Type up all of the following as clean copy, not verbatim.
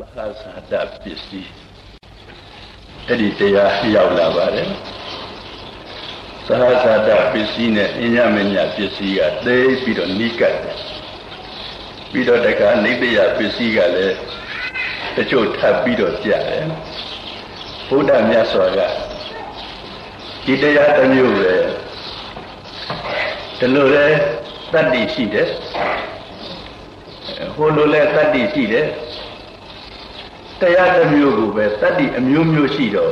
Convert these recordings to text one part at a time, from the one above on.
ဟာသဒပစ္စည်းအဲ့ဒီတရားရောက်လာပါတယ်သဟသဒပစ္စည်းနဲ့အညမညပစ္စည်းကသိပြီးတော့နိကတ်တယ်ပြီးတော့တခါနိတ္တယပစ္စည်းကလည်းတချို့ထပ်ပြီးတော့ကြားတယ်ဘုရားမြတ်စွာကဒီတရားတစ်မျိုးပဲဒီလိုလဲတတ္တိရှိတယ်ဟိုလိုလဲတတ္တိရှိတယ်တရားတစ်မျိုးကိုပဲတတ္တိအမျိုးမျိုးရှိတော့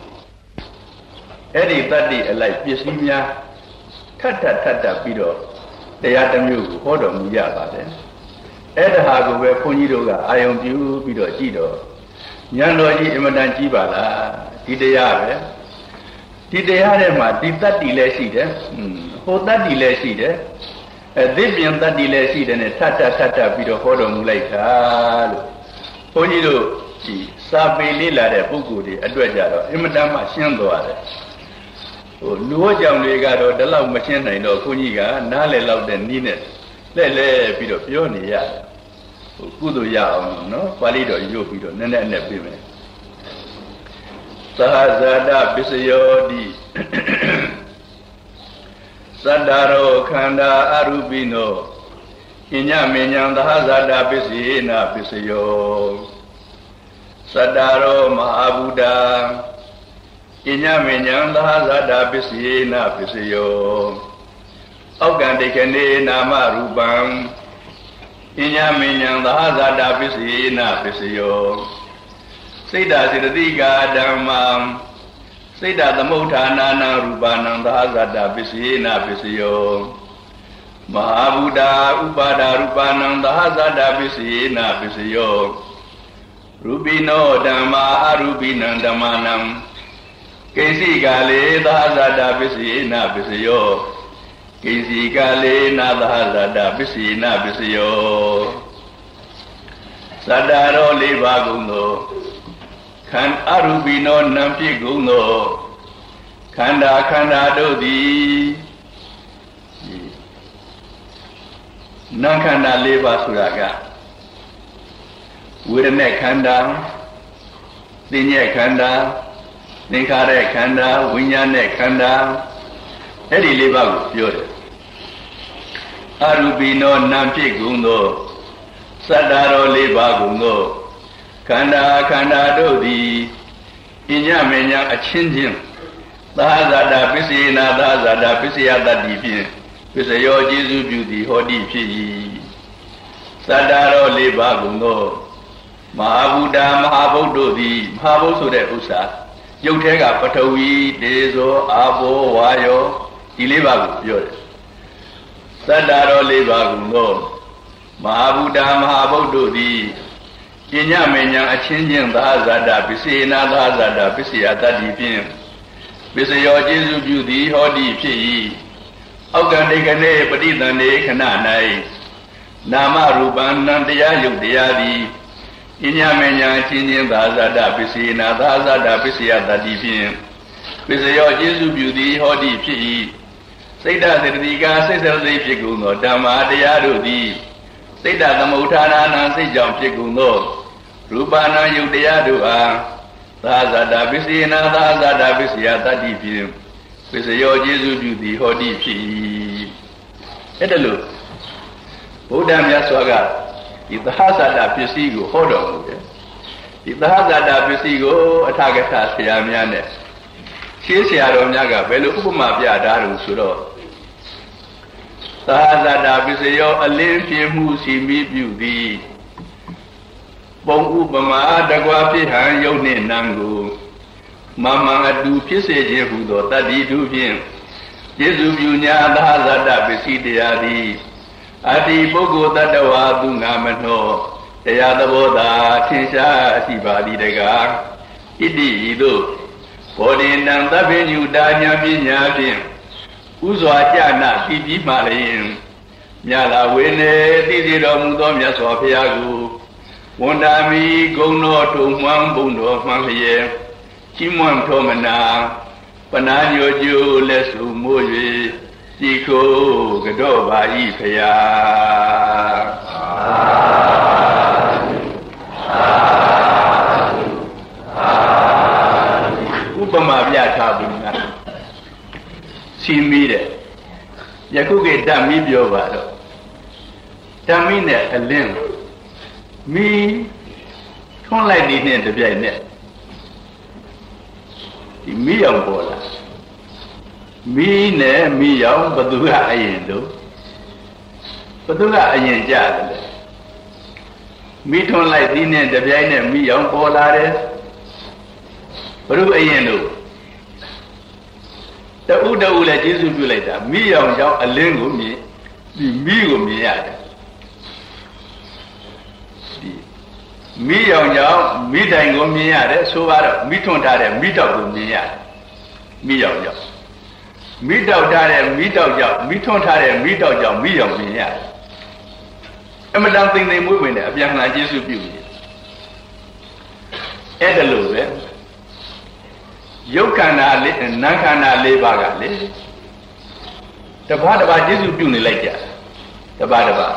အဲ့ဒီတတ္တိအလိုက်ပစ္စည်းများထပ်ပြီးတော့တရားတစ်မျိုးကိုဟောတော်မူရပါတယ်အဲ့ဒါဟာကိုပဲဘုန်းကြီးတို့ကအာယုံပြုပြီးတော့ကြည့်တော့ဉာဏ်တော်ကြီးအမှန်တန်ကြီးပါလားဒီတရားပဲဒီတရားထဲမှာဒီတတ္တိလည်းရှိတယ်ဟိုတတ္တိလည်းရှိတယ်သိပင်တတ္တိလည်းရှိတယ်နဲ့ထပ်ပြီးတော့ဟောတော်မူလိုက်တာလို့ဘုန်းကြီးတို့ဒီစာပေလေးလာတဲ့ပုဂ္ဂိုလ်တွေအတွက်ကြတော့အမှန်တန်မှရှင်းသွားတယ်ဟိုလူ့အကြောင်းတွေကတော့ဒီလောက်မရှင်းနိုင်တော့ဘုန်းကြီးကနားလည်လောက်တဲ့နည်းနဲ့လဲပြီးတော့ပြောနေရတယ်ဟိုကုသိုလ်ရအောင်နော်ပါဠိတော်ရွတ်ပြီးတော့နည်းနည်းပြင်မယ်သဟဇာတပစ္စယောတိသတ္တရောခန္ဓာအရူပိနောအညမဉ္ဇံသဟဇာတပစ္စေနပစ္စယောသတ္တရောမဟာဗုဒ္ဓအညမဉ္ဇံသဟဇာတပစ္စေနပစ္စယောဩက္ကန္တိကနေနာမရူပံအညမဉ္ဇံသဟဇာတပစ္စေနပစ္စယောစိတ်ဓာစေတသိကာဓမ္မံစိတ်ဓာသမုဋ္ဌာနာနံရူပနံသဟဇာတပစ္စေနပစ္စယောမဟာဗုဒ္ဓဥပါဒရူပနံသဟဇာတပစ္စေနပစ္စယောရူပိနောဓမ္မာအရူပိနံဓမ္မနံကိဉ္စီကာလေသဟဇာတပစ္စေနပစ္စယောကိဉ္စီကာလေနာသဟဇာတပစ္စေနပစ္စယောသတ္တရောလေးပါးကုန်သောခန္ဓာအရူပိနောနံဖြစ်ကုန်သောခန္ဓာတို့သည်နံခန္ဓာ၄ပါးဆိုတာကဝေဒနာခန္ဓာသင်္ညေခန္ဓာသင်္ခါရခန္ဓာဝိညာဉ်နဲ့ခန္ဓာအဲ့ဒီ၄ပါးကိုပြောတယ်အရူပိနောနံဖြစ်ကုန်သောသတ္တရော၄ပါးကုန်သောခန္ဓာတို့သည်အညမဉ္ဇအချင်းချင်းသဟဇာတပစ္စေနာသဟဇာတပစ္စယတတ္တိဖြင့်ပစ္စယောကျေစုပြုသည်ဟောတိဖြစ်၏သတ္တရော၄ပါးကုန်သောမဟာဗုဒ္ဓမဟာဗုဒ္ဓတို့သည်မဟာဗုဒ္ဓဆိုတဲ့ဥစ္စာရုပ်ထဲကပထဝီတေဇောအာဘောဝါယောဒီ၄ပါးကိုပြောတယ်သတ္တရော၄ပါးကုန်သောမဟာဗုဒ္ဓမဟာဗုဒ္ဓတို့သည်ပညာမဉ္ဇအချင်းချင်းသဟဇာတပစ္စေနာသဟဇာတပစ္စယတတ္တိဖြင့်ပစ္စယောကျေစုပြုသည်ဟောတိဖြစ်၏ဩက္ကန္တိကနေပဋိသန္ဓေခဏ၌နာမရူပံနံတရားယုတ်တရားသည်ပညာမဉ္ဇအချင်းချင်းသဟဇာတပစ္စေနာသဟဇာတပစ္စယတတ္တိဖြင့်ပစ္စယောကျေစုပြုသည်ဟောတိဖြစ်၏စိတ်ဓာစေတသိကာစိတ်စေစိတ်ဖြစ်ကုန်သောဓမ္မာတရားတို့သည်စိတ်ဓာသမုဋ္ဌာနာစိတ်ကြောင့်ဖြစ်ကုန်သောရူပနာယုတ်တရားတို့အားသာဇာတာပစ္စေနာသာဇာတာပစ္စယတတ္တိဖြင့်ပစ္စယောကျေစုပြုသည်ဟောတိဖြစ်၏အဲ့ဒါလို့ဘုရားမြတ်စွာကဒီသဟဇာတာပစ္စည်းကိုဟောတော်မူတယ်ဒီသဟဇာတာပစ္စည်းကိုအထာဂထဆရာများနဲ့ရှင်းဆရာတော်များကဘယ်လိုဥပမာပြထားလို့ဆိုတော့သဟဇာတာပစ္စယောအလင်းပြင်းမှုစီမိပြုသည်ပုံဥပမာတကွာဖြစ်ဟံယုတ်နှင့်နံကိုမမံအတူဖြစ်စေခြင်းဟူသောတတ္တိတုဖြင့်ကျေစုပြုညာသဟဇာတပစ္စည်းတရားသည်အတ္တိပုဂ္ဂိုလ်တတ္တဝါသူငါမနှောတရားသဘောသာထင်ရှားရှိပါသည်တကားဣတိဤသို့ဘောဓိနံသဗ္ဗညုတာညာပညာဖြင့်ဥစွာကြနာသိပြီးမှလည်းမြတ်လာဝေနေသိစေတော်မူသောမြတ်စွာဘုရားကိုဝန်တာမီဂုဏ်တော်ထုံမှန်ဘုံတော်မှန်လျက်ချီးမွမ်းထောမနာပနာညိုကျိုးလက်စုမိုး၍ကြည်ခိုးကြော့ပါ၏ဖရာသာစီမီတဲ့ယခုကဓာမီပြောပါတော့ဓာမီနဲ့အလင်းမီထွန်းလိုက်တဲ့နဲ့တပြိုင်နဲ့ဒီမီရောင်ပေါ်လာမီနဲ့မီရောင်ဘသူကအရင်လို့ဘသူကအရင်ကြတယ်လေမီထွန်းလိုက်တဲ့နဲ့တပြိုင်နဲ့မီရောင်ပေါ်လာတယ်ဘုရုအရင်လို့တူလည်းကျေးဇူးပြုလိုက်တာမိရောင်ကြောင့်အလင်းကိုမြင်ဒီမိကိုမြင်ရတယ်ဒီမိရောင်ကြောင့်မိတိုင်ကိုမြင်ရတယ်ဆိုတော့မိထွန်းထားတဲ့မိတောက်ကိုမြင်ရတယ်မိရောင်ကြောင့်မိတောက်ထားတဲ့မိတောက်ကြောင့်မိထွန်းထားတဲ့မိတောက်ကြောင့်မိရောင်မြင်ရတယ်အမတန်သိမ့်သိမ့်မွေးဝင်တဲ့အပြန်လှန်ကျေးဇူးပြုနေအဲ့ဒါလို့ပဲယုတ်ခန္ဓာလေးနံခန္ဓာ၄ပါးကလေတပါးတပါးကျေစုပြုနေလိုက်ကြတပါးတပါး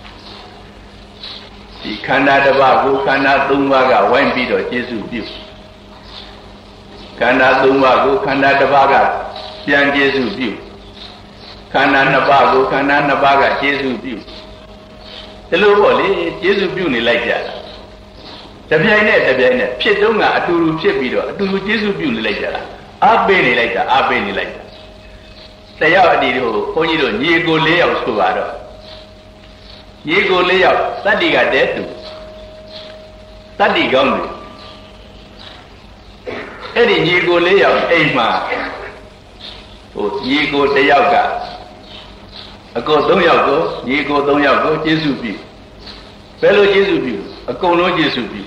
ဒီခန္ဓာတပါးကိုခန္ဓာ၃ပါးကဝိုင်းပြီးတော့ကျေစုပြုခန္ဓာ၃ပါးကိုခန္ဓာတစ်ပါးကပြန်ကျေစုပြုခန္ဓာ၂ပါးကိုခန္ဓာ၂ပါးကကျေစုပြုဒီလိုပေါ့လေကျေစုပြုနေလိုက်ကြတပြိုင်နဲ့ဖြစ်တုံးကအတူတူဖြစ်ပြီးတော့အတူတူကျေစုပြုနေလိုက်ကြတာအားပေးနေလိုက်တာတယောက်အတီတို့ဘုန်းကြီးတို့ညီကို၄ယောက်ဆိုပါတော့ညီကို၄ယောက်တတ္တိကတည်းတူတတ္တိကောင်းတယ်အဲ့ဒီညီကို၄ယောက်အိမ်မှာညီကို၁ယောက်ကအကို၃ယောက်ကိုညီကို၃ယောက်ကိုကျေစုပြုဘယ်လိုကျေစုပြုအကုန်လုံးကျေစုပြု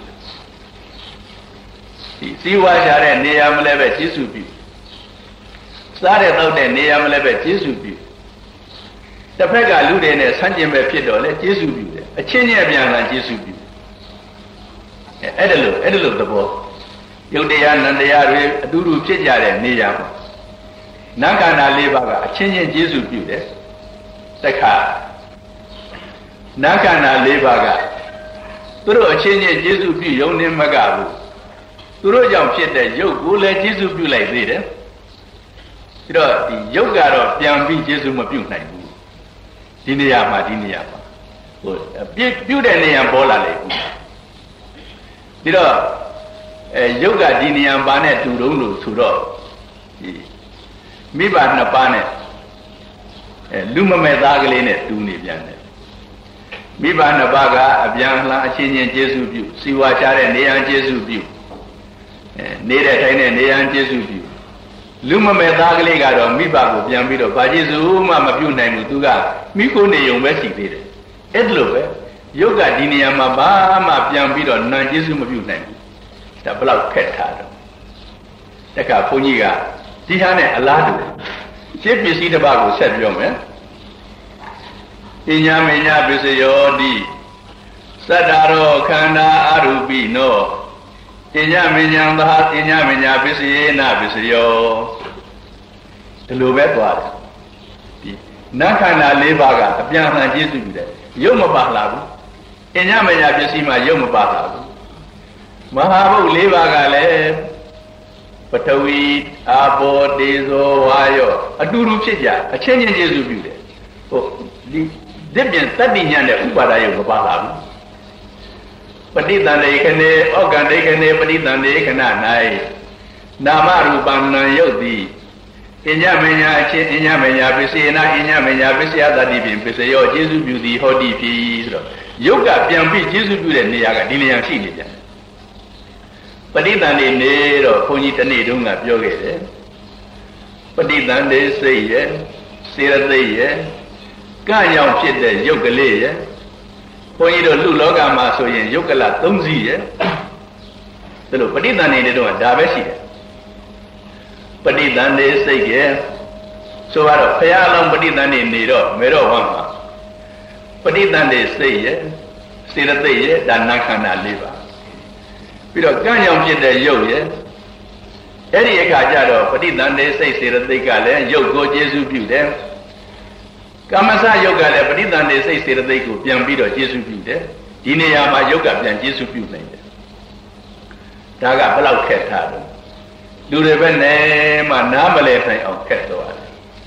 ဒီစည်းဝါးကြတဲ့နေရာမလဲပဲကျေစုပြုစားတဲ့တောက်တဲ့နေရာမလဲပဲကျေစုပြုတစ်ဖက်ကလူတွေနဲ့ဆန့်ကျင်ပဲဖြစ်တော့လေကျေစုပြုတယ်အချင်းချင်းအပြန်အလှန်ကျေစုပြုအဲ့ဒါလို့သဘောယုတ်တရားနံတရားတွေအတူတူဖြစ်ကြတဲ့နေရာမှာနံခန္ဓာ၄ပါးကအချင်းချင်းကျေစုပြုတယ်တခါနံခန္ဓာ၄ပါးကသူတို့အချင်းချင်းကျေစုပြုယုံနေမကဘူးသူတို့ကြောင့်ဖြစ်တဲ့ယုတ်ကိုလည်းကျေစုပြုလိုက်သေးတယ်ပြီးတော့ဒီယုတ်ကတော့ပြန်ပြီးကျေစုမပြုနိုင်ဘူးဒီနေရာမှာပြုတဲ့နေရာပေါ်လာလေဘူးပြီးတော့ယုတ်ကဒီနေရာပါနဲ့တူတုံးလို့ဆိုတော့ဒီမိဘနှစ်ပါးနဲ့လူမမဲ့သားကလေးနဲ့တူနေပြန်တယ်မိဘနှစ်ပါးကအပြန်လှန်အချင်းချင်းကျေစုပြုစီဝါချတဲ့နေရာကျေစုပြုနေတဲ့ထိုင်တဲ့နေရာကျေစုပြုလူမမဲ့သားကလေးကတော့မိဘကိုပြန်ပြီးတော့ဘာကျေစုမှမပြုနိုင်ဘူးသူကမိခိုးနေုံပဲရှိသေးတယ်အဲ့လိုပဲယုတ်ကဒီနေရာမှာဘာမှပြန်ပြီးတော့နံကျေစုမပြုနိုင်ဘူးဒါဘလောက်ခက်ထားတော့တခါဘုန်းကြီးကဒီဟာနဲ့အလားတူရှင်းပစ္စည်းတစ်ပါးကိုဆက်ပြောမယ်ပညာမညာပစ္စယောတိသတ္တရောခန္ဓာအရူပိနောပညာမညာသာပညာမညာပစ္စယေနပစ္စယောဒီလိုပဲသွားတယ်ဒီနတ်ခန္ဓာ၄ပါးကအပြန်အလှန်ကျေစုပြုတယ်ရုပ်မပါလာဘူးပညာမညာပစ္စည်းမှရုပ်မပါလာဘူးမဟာဘုတ်၄ပါးကလည်းပထဝီအာဘောတေဇောဝါယောအတူတူဖြစ်ကြအချင်းချင်းကျေစုပြုတယ်ဒီဒီပြန်တတ္တိညာနဲ့ဥပါဒယုတ်မပါလာဘူးပဋိသန္ဓေခဏေဩကံဒိခဏေပဋိသန္ဓေခဏ၌နာမရူပံနံယုတ်သည်အညမညာအချင်းအညမညာပစ္စယေနအညမညာပစ္စယသတ္တိဖြင့်ပစ္စယောကျေစုပြုသည်ဟောတိဖြစ်ဆိုတော့ယုတ်ကပြန်ပြီးကျေစုပြုတဲ့နေရာကဒီနေရာရှိနေပြန်ပဋိသန္ဓေနေတော့ဘုန်းကြီးတနေ့တုန်းကပြောခဲ့တယ်ပဋိသန္ဓေစိတ်ရဲ့စေရသိက်ရဲ့ကံကြောင့်ဖြစ်တဲ့ယုတ်ကလေးရဲ့ဘုန်းကြီးတို့လူလောကမှာဆိုရင်ယုတ်ကလ၃စီးရဲ့ဒါလို့ပဋိသန္ဓေတွေတော့ဒါပဲရှိတယ်ပဋိသန္ဓေစိတ်ရဲ့ဆိုတော့ဘုရားလုံးပဋိသန္ဓေနေတော့မေတော့ဝမ်းမှာပဋိသန္ဓေစိတ်ရဲ့စေရသိက်ရဲ့ဒါနံခန္ဓာ၄ပါးပြီးတော့ကံကြောင့်ဖြစ်တဲ့ယုတ်ရဲ့အဲ့ဒီအခါကျတော့ပဋိသန္ဓေစိတ်စေရသိက်ကလည်းယုတ်ကိုကျေစုပြုတယ်ကာမစယုတ်ကလည်းပဋိသန္ဓေစိတ်စေရသိက်ကိုပြန်ပြီးတော့ကျေစုပြုတယ်ဒီနေရာမှာယုတ်ကပြန်ကျေစုပြုနိုင်တယ်ဒါကဘယ်လောက်ခက်ထားတော့လူတွေပဲနဲ့မှနားမလဲနိုင်အောင်ခက်သွားတယ်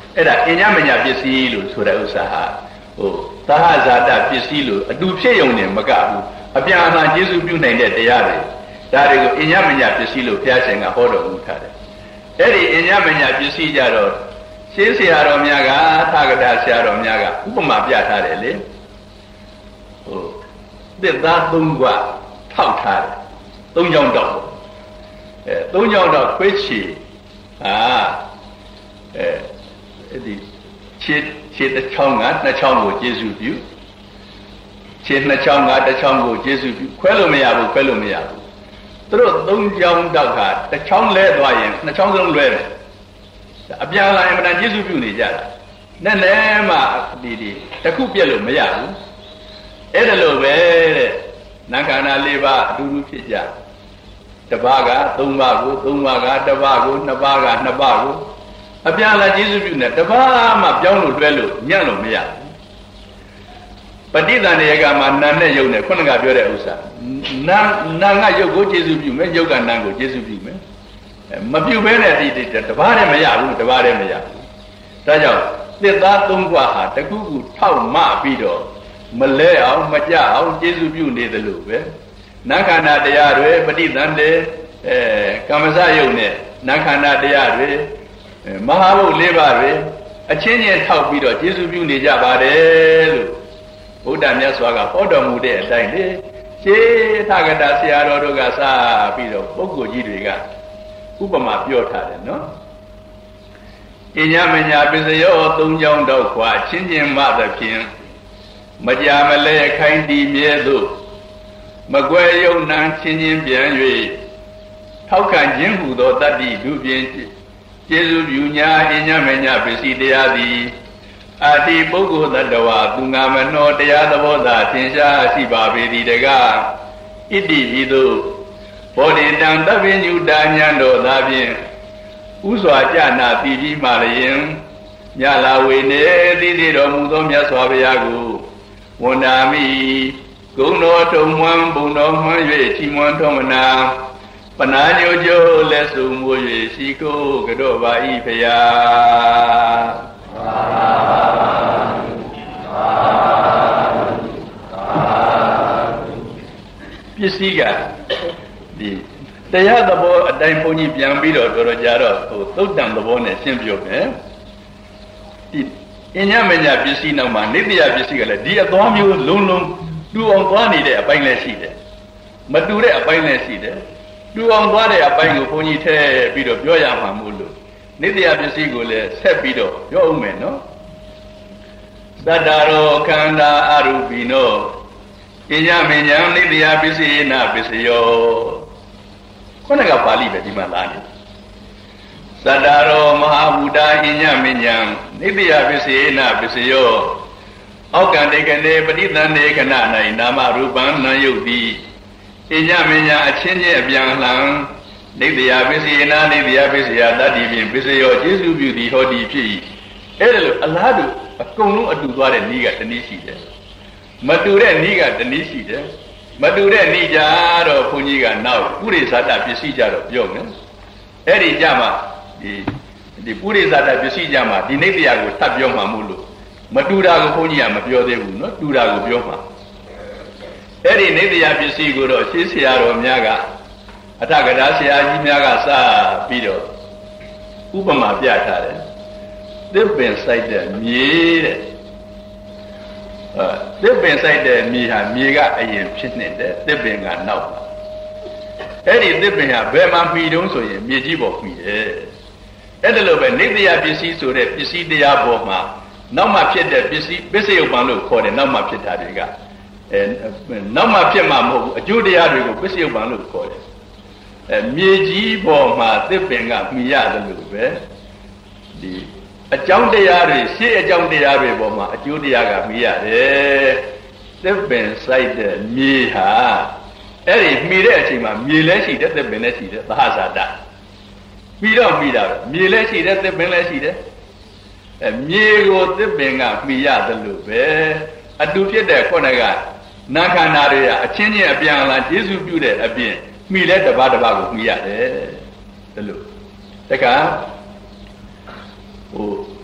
အဲ့ဒါအညမညာပစ္စည်းလို့ဆိုတဲ့ဥစ္စာဟာဟိုသဟဇာတပစ္စည်းလို့အတူဖြစ်ရုံနဲ့မကဘူးအပြန်အလှန်ကျေစုပြုနိုင်တဲ့တရားတွေဒါတွေကိုအညမညာပစ္စည်းလို့ဘုရားရှင်ကဟောတော်မူထားတယ်အဲ့ဒီအညမညာပစ္စည်းကြတော့ရှင်းဆရာတော်များကထာဂတဆရာတော်များကဥပမာပြထားတယ်လေဟိုသစ်သား၃ခွထောက်ထားတယ်၃ချောင်းတော့၃ချောင်းတော့ခွေးချီဒီခြေတစ်ချောင်းကနှစ်ချောင်းကိုကျေစုပြုခြေနှစ်ချောင်းကတစ်ချောင်းကိုကျေစုပြုခွဲလို့မရဘူးသူတို့၃ချောင်းတောက်ကတစ်ချောင်းလဲသွားရင်နှစ်ချောင်းစလုံးလွဲတယ်အပြန်လာရင်မတန်ကျေစုပြုနေကြတာနဲ့လည်းမှဒီတစ်ခုပြက်လို့မရဘူးအဲ့ဒါလိုပဲတဲ့နာခန္ဓာ၄ပါးအတူတူဖြစ်ကြတစ်ပါးက၃ပါးကို၃ပါးကတစ်ပါးကိုနှစ်ပါးကနှစ်ပါးကိုအပြန်လာကျေစုပြုနေတစ်ပါးမှပြောင်းလို့တွဲလို့ညံ့လို့မရဘူးပဋိသန္ဓေကမှာနာနဲ့ယုတ်နဲ့ခုနကပြောတဲ့ဥစ္စာနာကယုတ်ကိုကျေစုပြုမယ်ယုတ်ကနာကိုကျေစုပြုမယ်မပြုဘဲနဲ့ဒီတစ်ပါးတည်းမရဘူးတစ်ပါးတည်းမရဘူးဒါကြောင့်သစ်သား၃ခွဟာတခုခုထောက်မှပြီးတော့မလဲအောင်မကြအောင်ကျေစုပြုနေတယ်လို့ပဲနာခန္ဓာတရားတွေပဋိသန္ဓေကမ္မစယုတ်နဲ့နာခန္ဓာတရားတွေမဟာဘုတ်၄ပါးတွေအချင်းချင်းထောက်ပြီးတော့ကျေစုပြုနေကြပါတယ်လို့ဘုရားမြတ်စွာကဟောတော်မူတဲ့အတိုင်းလေရှေးထာဂတဆရာတော်တို့ကစပြီးတော့ပုဂ္ဂိုလ်ကြီးတွေကဥပမာပြောထားတယ်နော်အညမညာပစ္စယော၃ချောင်းတော့ခွာချင်းချင်းမှသဖြင့်မကြာမလဲခိုင်းတည်မြဲသို့မကွယ်ယုံနှံချင်းချင်းပြန်၍ထောက်ခံခြင်းဟူသောတတ္တိဒုဖြင့်ကျေစုပြုညာအညမညာပစ္စည်းတရားသည်အာတိပုဂ္ဂိုလ်တ attva သူငါမနောတရားသဘောသာသင်ရှားရှိပါပေသည်တကားဣတိဤသို့ဘောဓိတံသဗ္ဗညုတာဉာဏ်တော်သာဖြင့်ဥစွာကြနာပြီးပြီးမှလည်းညလာဝေနေသိသိတော်မူသောမြတ်စွာဘုရားကိုဝန္တာမိဂုဏ်တော်ထုံမွမ်းဘုံတော်မှန်း၍ချီးမွမ်းတော်မနာပနာညိုကျိုးလက်စုံမွေ၍ရှိကိုကြောပါ၏ဖျားပစ္စည်းကဒီတရားသဘောအတိုင်းဘုန်းကြီးပြန်ပြီးတော့တော်တော်ကြာတော့ဟိုသုတ်တံသဘောနဲ့ရှင်းပြမယ်ဒီအညမညာပစ္စည်းနောက်မှာနိတ္တယပစ္စည်းကလည်းဒီအသွားမျိုးလုံးလုံးတူအောင်သွားနေတဲ့အပိုင်းလည်းရှိတယ်မတူတဲ့အပိုင်းလည်းရှိတယ်တူအောင်သွားတဲ့အပိုင်းကိုဘုန်းကြီးထည့်ပြီးတော့ပြောရမှာမို့လို့နိတ္တယပစ္စည်းကိုလည်းဆက်ပြီးတော့ပြောအောင်မယ်နော်သတ္တရောခန္ဓာအရူပိနောအညမညာနိတ္တယပစ္စည်းနာပစ္စယောခုနကပါဠိပဲဒီမှာလာနေသတ္တရောမဟာဘူတာအညမညာနိတ္တယပစ္စည်းနာပစ္စယောအောက်ကံတေကနေပဋိသန္ဓေခဏ၌နာမရူပံနာယုတ်တိအညမညာအချင်းချင်းအပြန်လှန်နိတ္တယပစ္စည်းနာနိတ္တယပစ္စယတတ္တိဖြင့်ပစ္စယောကျေစုပြုသည်ဟောသည်ဖြစ်၏အဲ့ဒါလို့အလားတူအကုန်လုံးအတူသွားတဲ့နည်းကတနည်းရှိတယ်မတူတဲ့နည်းကတနည်းရှိတယ်မတူတဲ့နည်းကြတော့ဘုန်းကြီးကနောက်ပုရိသတပစ္စည်းကြတော့ပြောမယ်အဲ့ဒီကြမှာဒီပုရိသတပစ္စည်းကြမှာဒီနိတ္တယကိုထပ်ပြောမှမို့လို့မတူတာကိုဘုန်းကြီးကမပြောသေးဘူးနော်တူတာကိုပြောမှာအဲ့ဒီနိတ္တယပစ္စည်းကိုတော့ရှင်းဆရာတော်များကအထကထာဆရာကြီးများကစပြီးတော့ဥပမာပြထားတယ်သစ်ပင်စိုက်တဲ့မြေတဲ့သစ်ပင်စိုက်တဲ့မြေဟာမြေကအရင်ဖြစ်နေတယ်သစ်ပင်ကနောက်ပါအဲ့ဒီသစ်ပင်ဟာဘယ်မှာမှီတုံးဆိုရင်မြေကြီးပေါ်မှီတယ်အဲ့ဒါလိုပဲနိတ္တယပစ္စည်းဆိုတဲ့ပစ္စည်းတရားပေါ်မှာနောက်မှဖြစ်တဲ့ပစ္စည်းပစ္စယုပ္ပံလို့ခေါ်တယ်နောက်မှဖြစ်တာတွေကနောက်မှဖြစ်မှာမဟုတ်ဘူးအကျိုးတရားတွေကိုပစ္စယုပ္ပံလို့ခေါ်တယ်မြေကြီးပေါ်မှာသစ်ပင်ကမှီရတယ်လို့ပဲဒီအကြောင်းတရားတွေရှေ့အကြောင်းတရားတွေပေါ်မှာအကျိုးတရားကမှီရတယ်သစ်ပင်စိုက်တဲ့မြေဟာအဲ့ဒီမှီတဲ့အချိန်မှာမြေလည်းရှိတယ်သစ်ပင်လည်းရှိတယ်သဟဇာတမှီတော့မှီတာပဲမြေလည်းရှိတယ်သစ်ပင်လည်းရှိတယ်မြေကိုသစ်ပင်ကမှီရတယ်လို့ပဲအတူဖြစ်တဲ့ခုနကနာခန္ဓာတွေကအချင်းချင်းအပြန်အလှန်ကျေစုပြုတဲ့အပြင်မှီလဲတစ်ပါးတစ်ပါးကိုမှီရတယ်ဒါလို့တခါဟို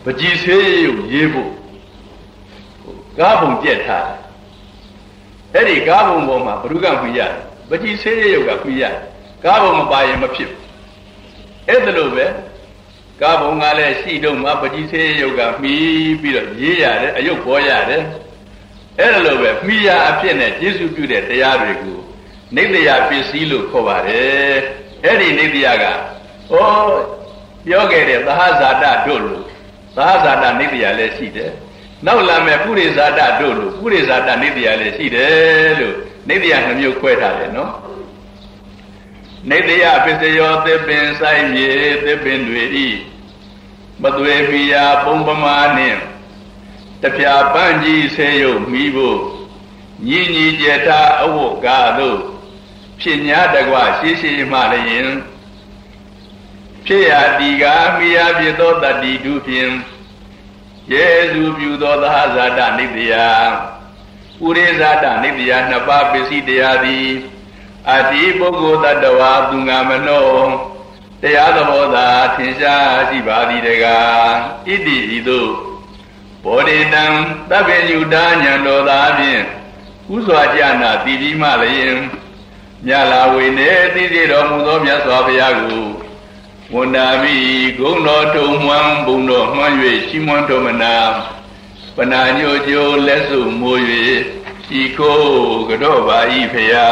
ပကြီးဆေးရုပ်ရေးဖို့ကားပုံပြက်ထားအဲ့ဒီကားပုံပေါ်မှာဘုရုကမှီရတယ်ပကြီးဆေးရုပ်ကမှီရတယ်ကားပုံမပါရင်မဖြစ်ဘူးအဲ့ဒါလို့ပဲကားပုံကလည်းရှိတော့မှပကြီးဆေးရုပ်ကမှီပြီးတော့ရေးရတယ်အယုတ်ပေါ်ရတယ်အဲ့ဒါလို့ပဲမှီရအဖြစ်နဲ့ယေရှုပြုတဲ့တရားတွေကိုနိတ္တယပစ္စည်းလို့ခေါ်ပါတယ်အဲ့ဒီနိတ္တယကပြောခဲ့တဲ့သဟဇာတတို့လို့သဟဇာတနိတ္တယလည်းရှိတယ်နောက်လာမဲ့ပုရိဇာတတို့လို့ပုရိဇာတနိတ္တယလည်းရှိတယ်လို့နိတ္တယနှမျိုးခွဲထားတယ်နော်နိတ္တယပစ္စယောသစ်ပင်ဆိုင်မြေသစ်ပင်တွေဤမသွေပြာပုံပမာနှင့်တပြာပန်းကြီးဆေးရုပ်မိဖို့ညီညီကျက်တာအဝတ်ကားတို့ဖြစ်냐တကွရှိရှိမှလည်းဖြစ်ရတီကမိယာဖြစ်သောတတ္တိတုဖြင့်ယေစုပြုသောသဟဇာတနိတ္တယပုရိဇာတနိတ္တယနှစ်ပါးပစ္စည်းတရားသည်အတ္တိပုဂ္ဂိုလ်တ attva သူငါမနှောတရားသဘောသာထင်ရှားရှိပါသည်တကားဣတိဤသို့ဘောဓိတံသဗ္ဗညုတာဉာဏ်တော်သာဖြင့်ဥစွာကြနာတည်ပြီးမှလည်းမြတ်လာဝေနေသိစေတော်မူသောမြတ်စွာဘုရားကိုဝန်တာမိဂုဏ်တော်ထုံမှန်ဘုံတော်မှန်၍ရှိမွန်တော်မနာပနာညိုကျိုးလက်စုမိုး၍ဤကိုကတော့ပါဤဖရာ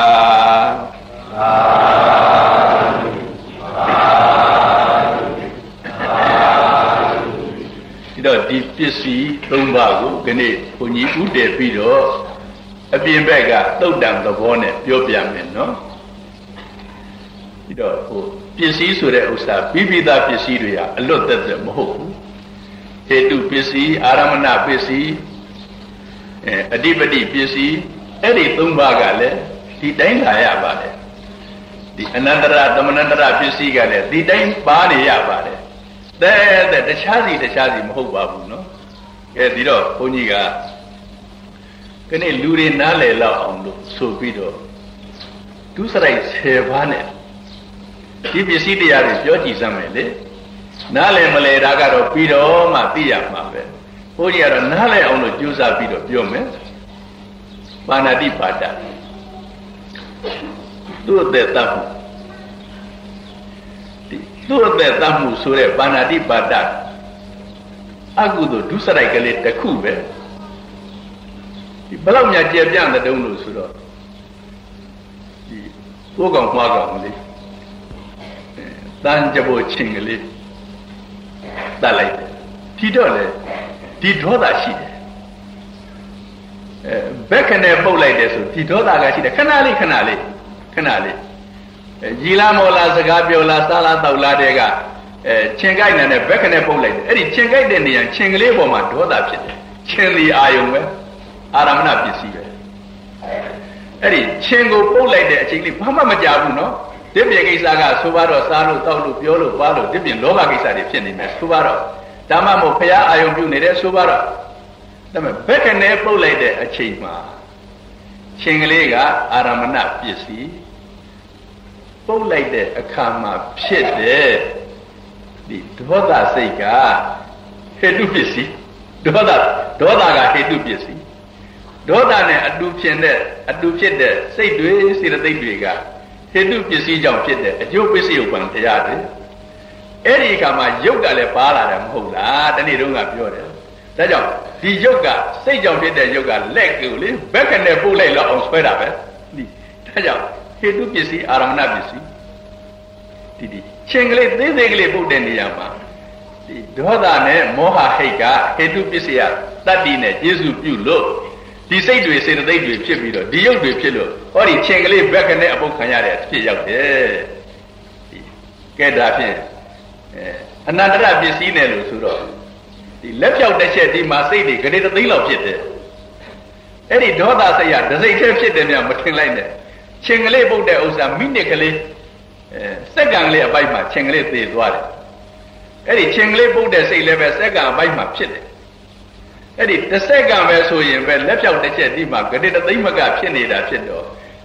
ဒီတော့ဒီပစ္စည်း၃ပါးကိုဒီနေ့ဘုန်းကြီးဥတည်ပြီးတော့အပြင်ဘက်ကသုတ်တံသဘောနဲ့ပြောပြမယ်နော်ဒီတော့ပစ္စည်းဆိုတဲ့ဥစ္စာပိပိသပစ္စည်းတွေကအလွတ်သက်သက်မဟုတ်ဘူးဟေတုပစ္စည်းအာရမဏပစ္စည်းအဓိပတိပစ္စည်းအဲ့ဒီ၃ပါးကလည်းဒီတိုင်းလာရပါတယ်ဒီအနန္တရသမဏန္တရပစ္စည်းကလည်းဒီတိုင်းပါနေရပါတယ်တဲ့တခြားစီမဟုတ်ပါဘူးနော်ကဲဒီတော့ဘုန်းကြီးကခဏလူတွေနားလည်လောက်အောင်လို့ဆိုပြီးတော့ဒုစရိုက်10ပါးနဲ့ဒီပစ္စည်းတရားတွေပြောကြည့်စမ်းမယ်လေနားလည်မလဲဒါကတော့ပြီးတော့မှသိရမှာပဲဘုန်းကြီးကတော့နားလည်အောင်လို့ကြိုးစားပြီးတော့ပြောမယ်ပါဏာတိပါဒသူ့အသက်တတ်မှုသူ့အသက်တတ်မှုဆိုတဲ့ပါဏာတိပါဒအကုသိုလ်ဒုစရိုက်ကလေးတစ်ခုပဲဒီဘလောက်များကျေပြန့်တဲ့တုံးလို့ဆိုတော့ဒီကိုယ်ကောင်မှားကောင်လေးတန်ကြဖို့ချင်းကလေးတတ်လိုက်တယ်ဒီတော့လေဒီဒေါသရှိတယ်ဘက်ခနဲ့ပုတ်လိုက်တယ်ဆိုဒီဒေါသကရှိတယ်ခဏလေးရီလာမော်လာစကားပြောလာစားလာတောက်လာတဲ့ကချင်းကြိုက်နေတဲ့ဘက်ခနဲ့ပုတ်လိုက်တယ်အဲ့ဒီချင်းကြိုက်တဲ့နေရာချင်းကလေးပေါ်မှာဒေါသဖြစ်တယ်ချင်းဒီအာယုံပဲအာရမဏပစ္စည်းပဲအဲ့ဒီချင်းကိုပုတ်လိုက်တဲ့အချိန်လေးဘာမှမကြဘူးနော်ဒီပြင်ကိစ္စကဆိုပါတော့စားလို့တောက်လို့ပြောလို့ပါလို့ဒီပြင်လောဘကိစ္စတွေဖြစ်နေမယ်ဆိုပါတော့ဒါမှမဟုတ်ဖရာအာယုံပြုနေတယ်ဆိုပါတော့ဒါပေမဲ့ဘက်ကနေပုတ်လိုက်တဲ့အချိန်မှာချင်းကလေးကအာရမဏပစ္စည်းပုတ်လိုက်တဲ့အခါမှာဖြစ်တဲ့ဒီဒေါသစိတ်ကဟေတုပစ္စည်းဒေါသကဟေတုပစ္စည်းဒေါသနဲ့အတူဖြစ်တဲ့စိတ်တွေစေတသိက်တွေကဟေတုပစ္စည်းကြောင့်ဖြစ်တဲ့အကျိုးပစ္စည်းဥပ္ပံတရားတွေအဲ့ဒီအခါမှာယုတ်ကလည်းပါလာတယ်မဟုတ်လားတနေ့တုန်းကပြောတယ်ဒါကြောင့်ဒီယုတ်ကစိတ်ကြောင့်ဖြစ်တဲ့ယုတ်ကလက်ကိုလေဘက်ကနေပို့လိုက်တော့အောင်ဆွဲတာပဲဒီဒါကြောင့်ဟေတုပစ္စည်းအာရမဏပစ္စည်းဒီချင်းကလေးသေးသေးကလေးပုတ်တဲ့နေရာမှာဒီဒေါသနဲ့မောဟဟိတ်ကဟေတုပစ္စည်းတတ္တိနဲ့ကျေစုပြုလို့ဒီစိတ်တွေစေတသိက်တွေဖြစ်ပြီးတော့ဒီရုပ်တွေဖြစ်လို့ဟောဒီချင်းကလေးဘက်ကနေအပုတ်ခံရတဲ့အဖြစ်ရောက်တယ်ကဲဒါဖြင့်အနန္တရပစ္စည်းနဲ့လို့ဆိုတော့ဒီလက်ဖြောက်တစ်ချက်ဒီမှာစိတ်တွေဂရေတသိန်းလောက်ဖြစ်တယ်အဲ့ဒီဒေါသစိတ်ရဒစိတ်ထဲဖြစ်တယ်များမထင်လိုက်နဲ့ချင်းကလေးပုတ်တဲ့ဥစ္စာမိနစ်ကလေးစက္ကန့်လေးအပိုက်မှာချင်းကလေးသေသွားတယ်အဲ့ဒီချင်းကလေးပုတ်တဲ့စိတ်လည်းပဲစက္ကန့်အပိုက်မှာဖြစ်တယ်အဲ့ဒီတစ်စက္ကန့်ပဲဆိုရင်ပဲလက်ဖြောက်တစ်ချက်ဒီမှာဂရေတသိန်းမကဖြစ်နေတာဖြစ်တော့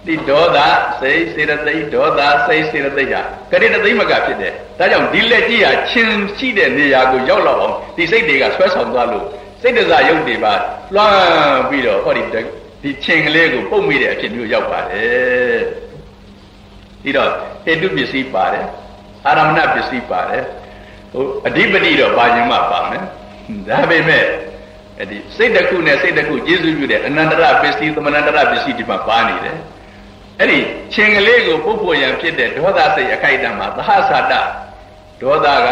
ဒီဒေါသစိတ်စေတသိက်ဒေါသစိတ်စေတသိက်ဟာကတိတသိမကဖြစ်တယ်ဒါကြောင့်ဒီလက်ကြီးဟာချင်းရှိတဲ့နေရာကိုရောက်တော့အောင်ဒီစိတ်တွေကဆွဲဆောင်သွားလို့စိတ်တစားရုပ်တွေပါလွှမ်းပြီးတော့ဟောဒီချင်းကလေးကိုပုတ်မိတဲ့အဖြစ်မျိုးရောက်ပါတယ်ဒီတော့ဟေတုပစ္စည်းပါတယ်အာရမဏပစ္စည်းပါတယ်ဟိုအဓိပတိတော့ဘာခြင်းမှပါမယ်ဒါပေမဲ့ဒီစိတ်တစ်ခုနဲ့စိတ်တစ်ခုကျေစုပြုတဲ့အနန္တရပစ္စည်းသမဏန္တရပစ္စည်းဒီမှာပါနေတယ်အဲ့ဒီချင်းကလေးကိုပုတ်ဖို့ရန်ဖြစ်တဲ့ဒေါသစိတ်အခိုက်အတန့်မှာသဟဇာတဒေါသက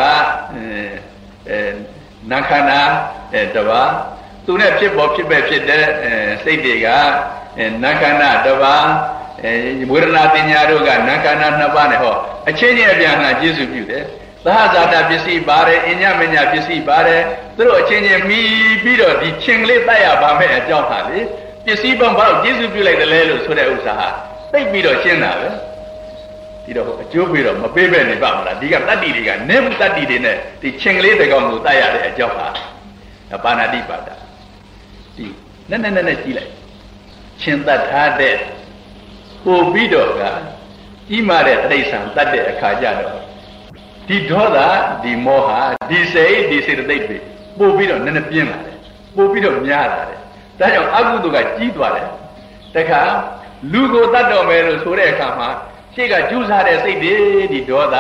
နာခန္ဓာတပါးသူနဲ့ဖြစ်ပေါ်ဖြစ်ပဲဖြစ်တဲ့စိတ်တွေကနာခန္ဓာတပါးဝေဒနာတင်ညာတို့ကနာခန္ဓာနှစ်ပါးနဲ့ဟောအချင်းချင်းအပြန်အလှန်ကျေစုပြုတယ်သဟဇာတပစ္စည်းပါတယ်အညမညပစ္စည်းပါတယ်သူတို့အချင်းချင်းမိပြီးတော့ဒီချင်းကလေးတတ်ရပါမယ်အကြောင်းဟာလေပစ္စည်းပေါင်းဘာလို့ကျေစုပြုလိုက်တယ်လဲလို့ဆိုတဲ့ဥစ္စာဟာသိပြီးတော့ရှင်းတာပဲဒီတော့အကျိုးပေးတော့မပေးပဲနေပါမလားဒီကတတ္တိတွေကနေဘူးတတ္တိတွေနဲ့ဒီချင်းကလေးတကောင်ကိုတတ်ရတဲ့အကြောင်းဟာပါဏာတိပါဒဒီနဲ့ကြည့်လိုက်ချင်းတတ်ထားတဲ့ပို့ပြီးတော့ကကြီးမာတဲ့တိဋ္ဌံတတ်တဲ့အခါကျတော့ဒီဒေါသဒီမောဟဒီစိတ်ဒီစေတသိက်တွေပို့ပြီးတော့နည်းနည်းပြင်းလာတယ်ပို့ပြီးတော့များလာတယ်ဒါကြောင့်အကုသိုလ်ကကြီးသွားတယ်တခါလူကိုတတ်တော်မယ်လို့ဆိုတဲ့အခါမှာရှေ့ကကျူးစားတဲ့စိတ်တွေဒီဒေါသ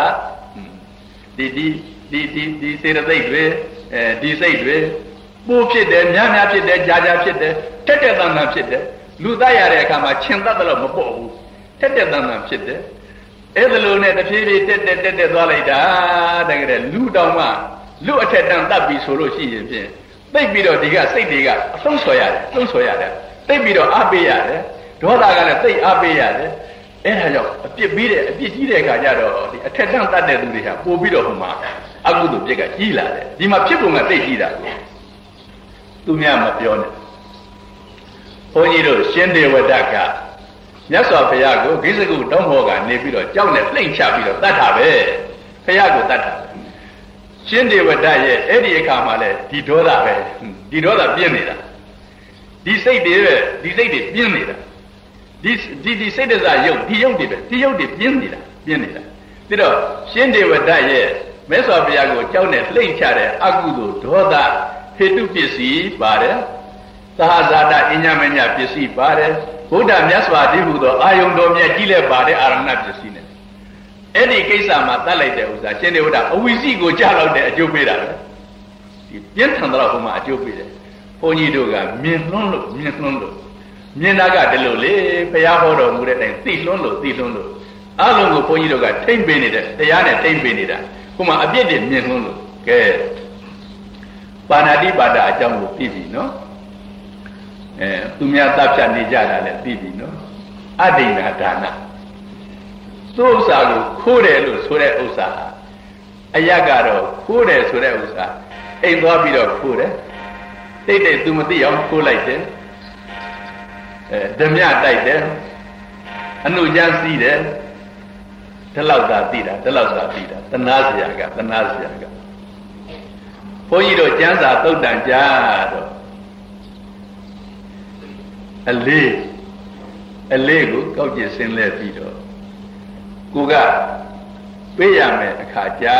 ဒီစေတသိက်တွေဒီစိတ်တွေပို့ဖြစ်တယ်များဖြစ်တယ်ကြာဖြစ်တယ်တက်တန်ဖြစ်တယ်လူတတ်ရတဲ့အခါမှာချင်းတတ်တယ်လို့မပေါ့ဘူးတက်တန်ဖြစ်တယ်အဲ့ဒါလိုနဲ့တဖြည်းဖြည်းတက်သွားလိုက်တာတကယ်လူတောင်မှလူအထက်တန်းတတ်ပြီဆိုလို့ရှိရင်ဖြင့်သိပြီးတော့ဒီကစိတ်တွေကအဆုံးဆွဲရတယ်သိပြီးတော့အားပေးရတယ်ဒေါသကလည်းသိအားပေးရတယ်အဲ့ဒါကြောင့်အပြစ်ပြီးတဲ့အပြစ်ကြီးတဲ့အခါကျတော့ဒီအထက်တန်းတတ်တဲ့သူတွေဟာပို့ပြီးတော့ဟိုမှာအကုသိုလ်ပြစ်ကကြီးလာတယ်ဒီမှာဖြစ်ပုံကသိကြီးတာကိုသူများမပြောနဲ့ဘုန်းကြီးတို့ရှင်ဒေဝဒကမြတ်စွာဘုရားကိုဂိဇကုတောင်းမောကနေပြီးတော့ကြောက်နဲ့လှိမ့်ချပြီးတော့တတ်တာပဲဘုရားကိုတတ်တာပဲရှင်ဒေဝဒရဲ့အဲ့ဒီအခါမှာလဲဒီဒေါသပဲဒီဒေါသပြင်းနေတာဒီစိတ်တွေပဲဒီစိတ်တွေပြင်းနေတာဒီစိတ်တစားရုပ်ဒီရုပ်တွေပဲဒီရုပ်တွေပြင်းနေတာပြီးတော့ရှင်ဒေဝဒရဲ့မြတ်စွာဘုရားကိုကြောက်နဲ့လှိမ့်ချတဲ့အကုသိုလ်ဒေါသဟေတုပစ္စည်းပါတယ်သဟဇာတအညမညပစ္စည်းပါတယ်ဘုရားမြတ်စွာဘုရားဟူသောအာယုံတော်မြတ်ကြီးလည်းပါတယ်အာရမဏပစ္စည်းနဲ့အဲ့ဒီကိစ္စမှာတတ်လိုက်တဲ့ဥစ္စာရှင်ဒေဝဒအဝိဇ္ဇိကိုကြားလောက်တဲ့အကျိုးပေးတာပဲဒီပြင်းထန်တော့ဟိုမှာအကျိုးပေးတယ်ဘုန်းကြီးတို့ကမြင်လွန်းလို့မြင်တာကတလို့လေဘုရားဟောတော်မူတဲ့အတိုင်းသိလွန်းလို့အလုံးကိုဘုန်းကြီးတို့ကထိမ့်ပေးနေတဲ့တရားနဲ့ထိမ့်ပေးနေတာဟိုမှာအပြစ်တွေမြင်လွန်းလို့ကဲပါဏာတိပါဒအကြောင်းကိုသိပြီနော်သူများတပ်ဖြတ်နေကြတာလည်းသိပြီနော်အဒိဏဒါနသူ့ဥစ္စာကိုခိုးတယ်လို့ဆိုတဲ့ဥစ္စာအယက်ကတော့ခိုးတယ်ဆိုတဲ့ဥစ္စာအိမ်သွားပြီးတော့ခိုးတယ်တိတ်သူမသိအောင်ခိုးလိုက်တယ်ဓမြတိုက်တယ်အနုကြမ်းစီးတယ်ဒီလောက်သာသိတာတနာစရာကဘုန်းကြီးတို့ကျမ်းစာသုတ်တန်ကြတော့အလေးကိုကောက်ကျစ်ဆင်းလဲပြီးတော့ကိုကပေးရမယ်အခါကြာ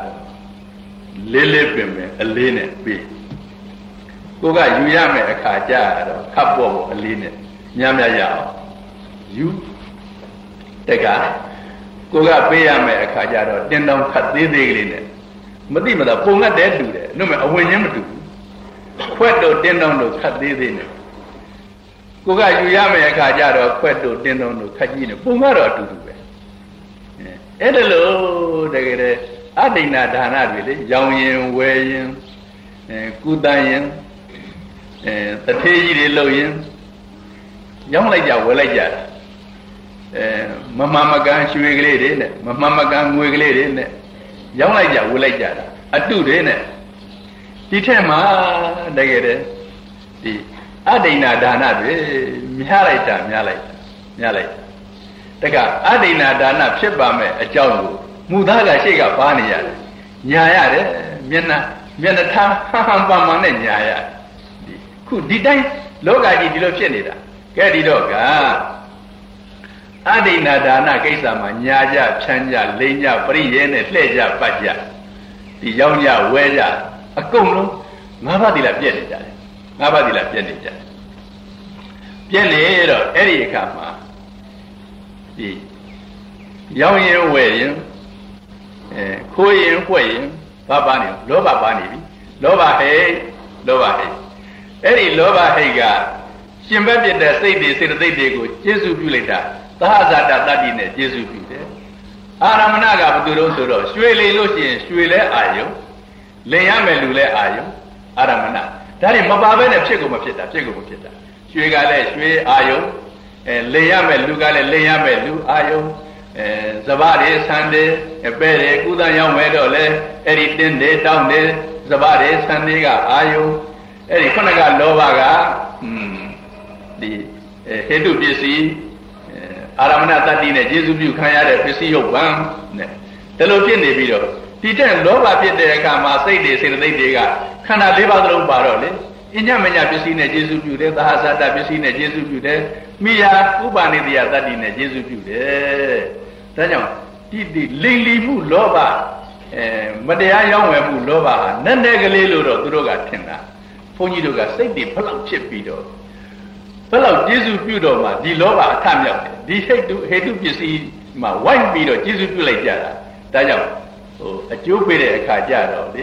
လေးပင်အလေးနဲ့ပေးကိုကယူရမယ်အခါကြာတော့ခပ်ပေါ့အလေးနဲ့များရအောင်ယူတက်ကကိုကပေးရမယ်အခါကြာတော့တင်းတောင်ခတ်သေးကလေးနဲ့မသိမသာပုံငတ်တဲ့တူတယ်နှုတ်မဲ့အဝင်ချင်းမတူဘူးခွက်တို့တင်းတောင်တို့ခတ်သေးနဲ့ကိုကယူရမယ်အခါကျတော့ခွက်တို့တင်းတုံးတို့ခက်ကြီးနေပုံကတော့အတူတူပဲအဲ့ဒါလို့တကယ်အဒိဏဒါနတွေလေရောင်ရင်ဝယ်ရင်ကုသရင်တထေးကြီးတွေလှုပ်ရင်ရောင်းလိုက်ကြဝယ်လိုက်ကြတာမမမကန်ရွှေကလေးတွေနဲ့မမကန်ငွေကလေးတွေနဲ့ရောင်းလိုက်ကြဝယ်လိုက်ကြတာအတုတွေနဲ့ဒီထက်မှတကယ်ဒီအဒိဏဒါနတွေများလိုက်တာတကအဒိဏဒါနဖြစ်ပါမဲ့အကြောင်းကိုမူသားကရှေ့ကပါနေရတယ်ညာရတယ်မျက်နှာထားဟန်ပန်ပန်နဲ့ညာရတယ်ခုဒီတိုင်းလောကကြီးဒီလိုဖြစ်နေတာကဲဒီတော့ကအဒိနာဒါနကိစ္စမှာညာကြဖြန်းကြလိမ့်ကြပရိယေနဲ့လှဲ့ကြပတ်ကြဒီရောက်ကြဝဲကြအကုန်လုံးငါးပါးသီလပြည့်နေကြတယ်ငါးပါးသီလပြည့်နေကြတယ်ပြည့်နေတော့အဲ့ဒီအခါမှာဒီရောက်ရင်ဝဲရင်ခိုးရင်ဝှဲ့ရင်ဘာပါနေလောဘပါနေပြီလောဘဟိတ်လောဘဟိတ်အဲ့ဒီလောဘဟိတ်ကရှင်ဘက်ပြတဲ့စိတ်တွေစေတသိက်တွေကိုကျေစုပြုလိုက်တာသဟဇာတတတ္တိနဲ့ကျေစုပြုတယ်အာရမဏကဘယ်သူတို့ဆိုတော့ရွှေလေလို့ရှိရင်ရွှေလဲအာယုံလင်ရမယ်လူလဲအာယုံအာရမဏဒါတွေမပါဘဲနဲ့ဖြစ်ကုန်မဖြစ်တာဖြစ်ကုန်မဖြစ်တာရွှေကလည်းရွှေအာယုံလင်ရမယ်လူကလည်းလင်ရမယ်လူအာယုံစဘာတွေဆန်းတယ်ပဲတယ်ကုသရောက်မဲ့တော့လဲအဲ့ဒီတင်းတယ်တောင်းတယ်စဘာတွေဆန်းတွေကအာယုံအဲ့ဒီခုနကလောဘကဒီဟေတုပစ္စည်းအာရမဏတတ္တိနဲ့ကျေစုပြုခံရတဲ့ပစ္စည်းရုပ်ပံနဲ့ဒါလိုဖြစ်နေပြီးတော့ဒီတဲ့လောဘဖြစ်တဲ့အခါမှာစိတ်တွေစေတသိက်တွေကခန္ဓာ၄ပါးသလုံးပါတော့လေအညမညပစ္စည်းနဲ့ကျေစုပြုတယ်သဟဇာတပစ္စည်းနဲ့ကျေစုပြုတယ်မိယာဥပါနိတယတတ္တိနဲ့ကျေစုပြုတယ်ဒါကြောင့်ဒီလိမ်လီမှုလောဘမတရားရောက်ဝယ်မှုလောဘဟာနည်းနည်းကလေးလို့တော့သူတို့ကထင်တာဘုန်းကြီးတို့ကစိတ်တွေဘလောက်ဖြစ်ပြီးတော့ဘယ်လောက်ကျေစုပြုတော့မှဒီလောဘအထမြောက်တယ်ဒီဟေတုပစ္စည်းမှာဝိုင်းပြီးတော့ကျေစုပြုလိုက်ကြတာဒါကြောင့်အကျိုးပေးတဲ့အခါကြတော့လေ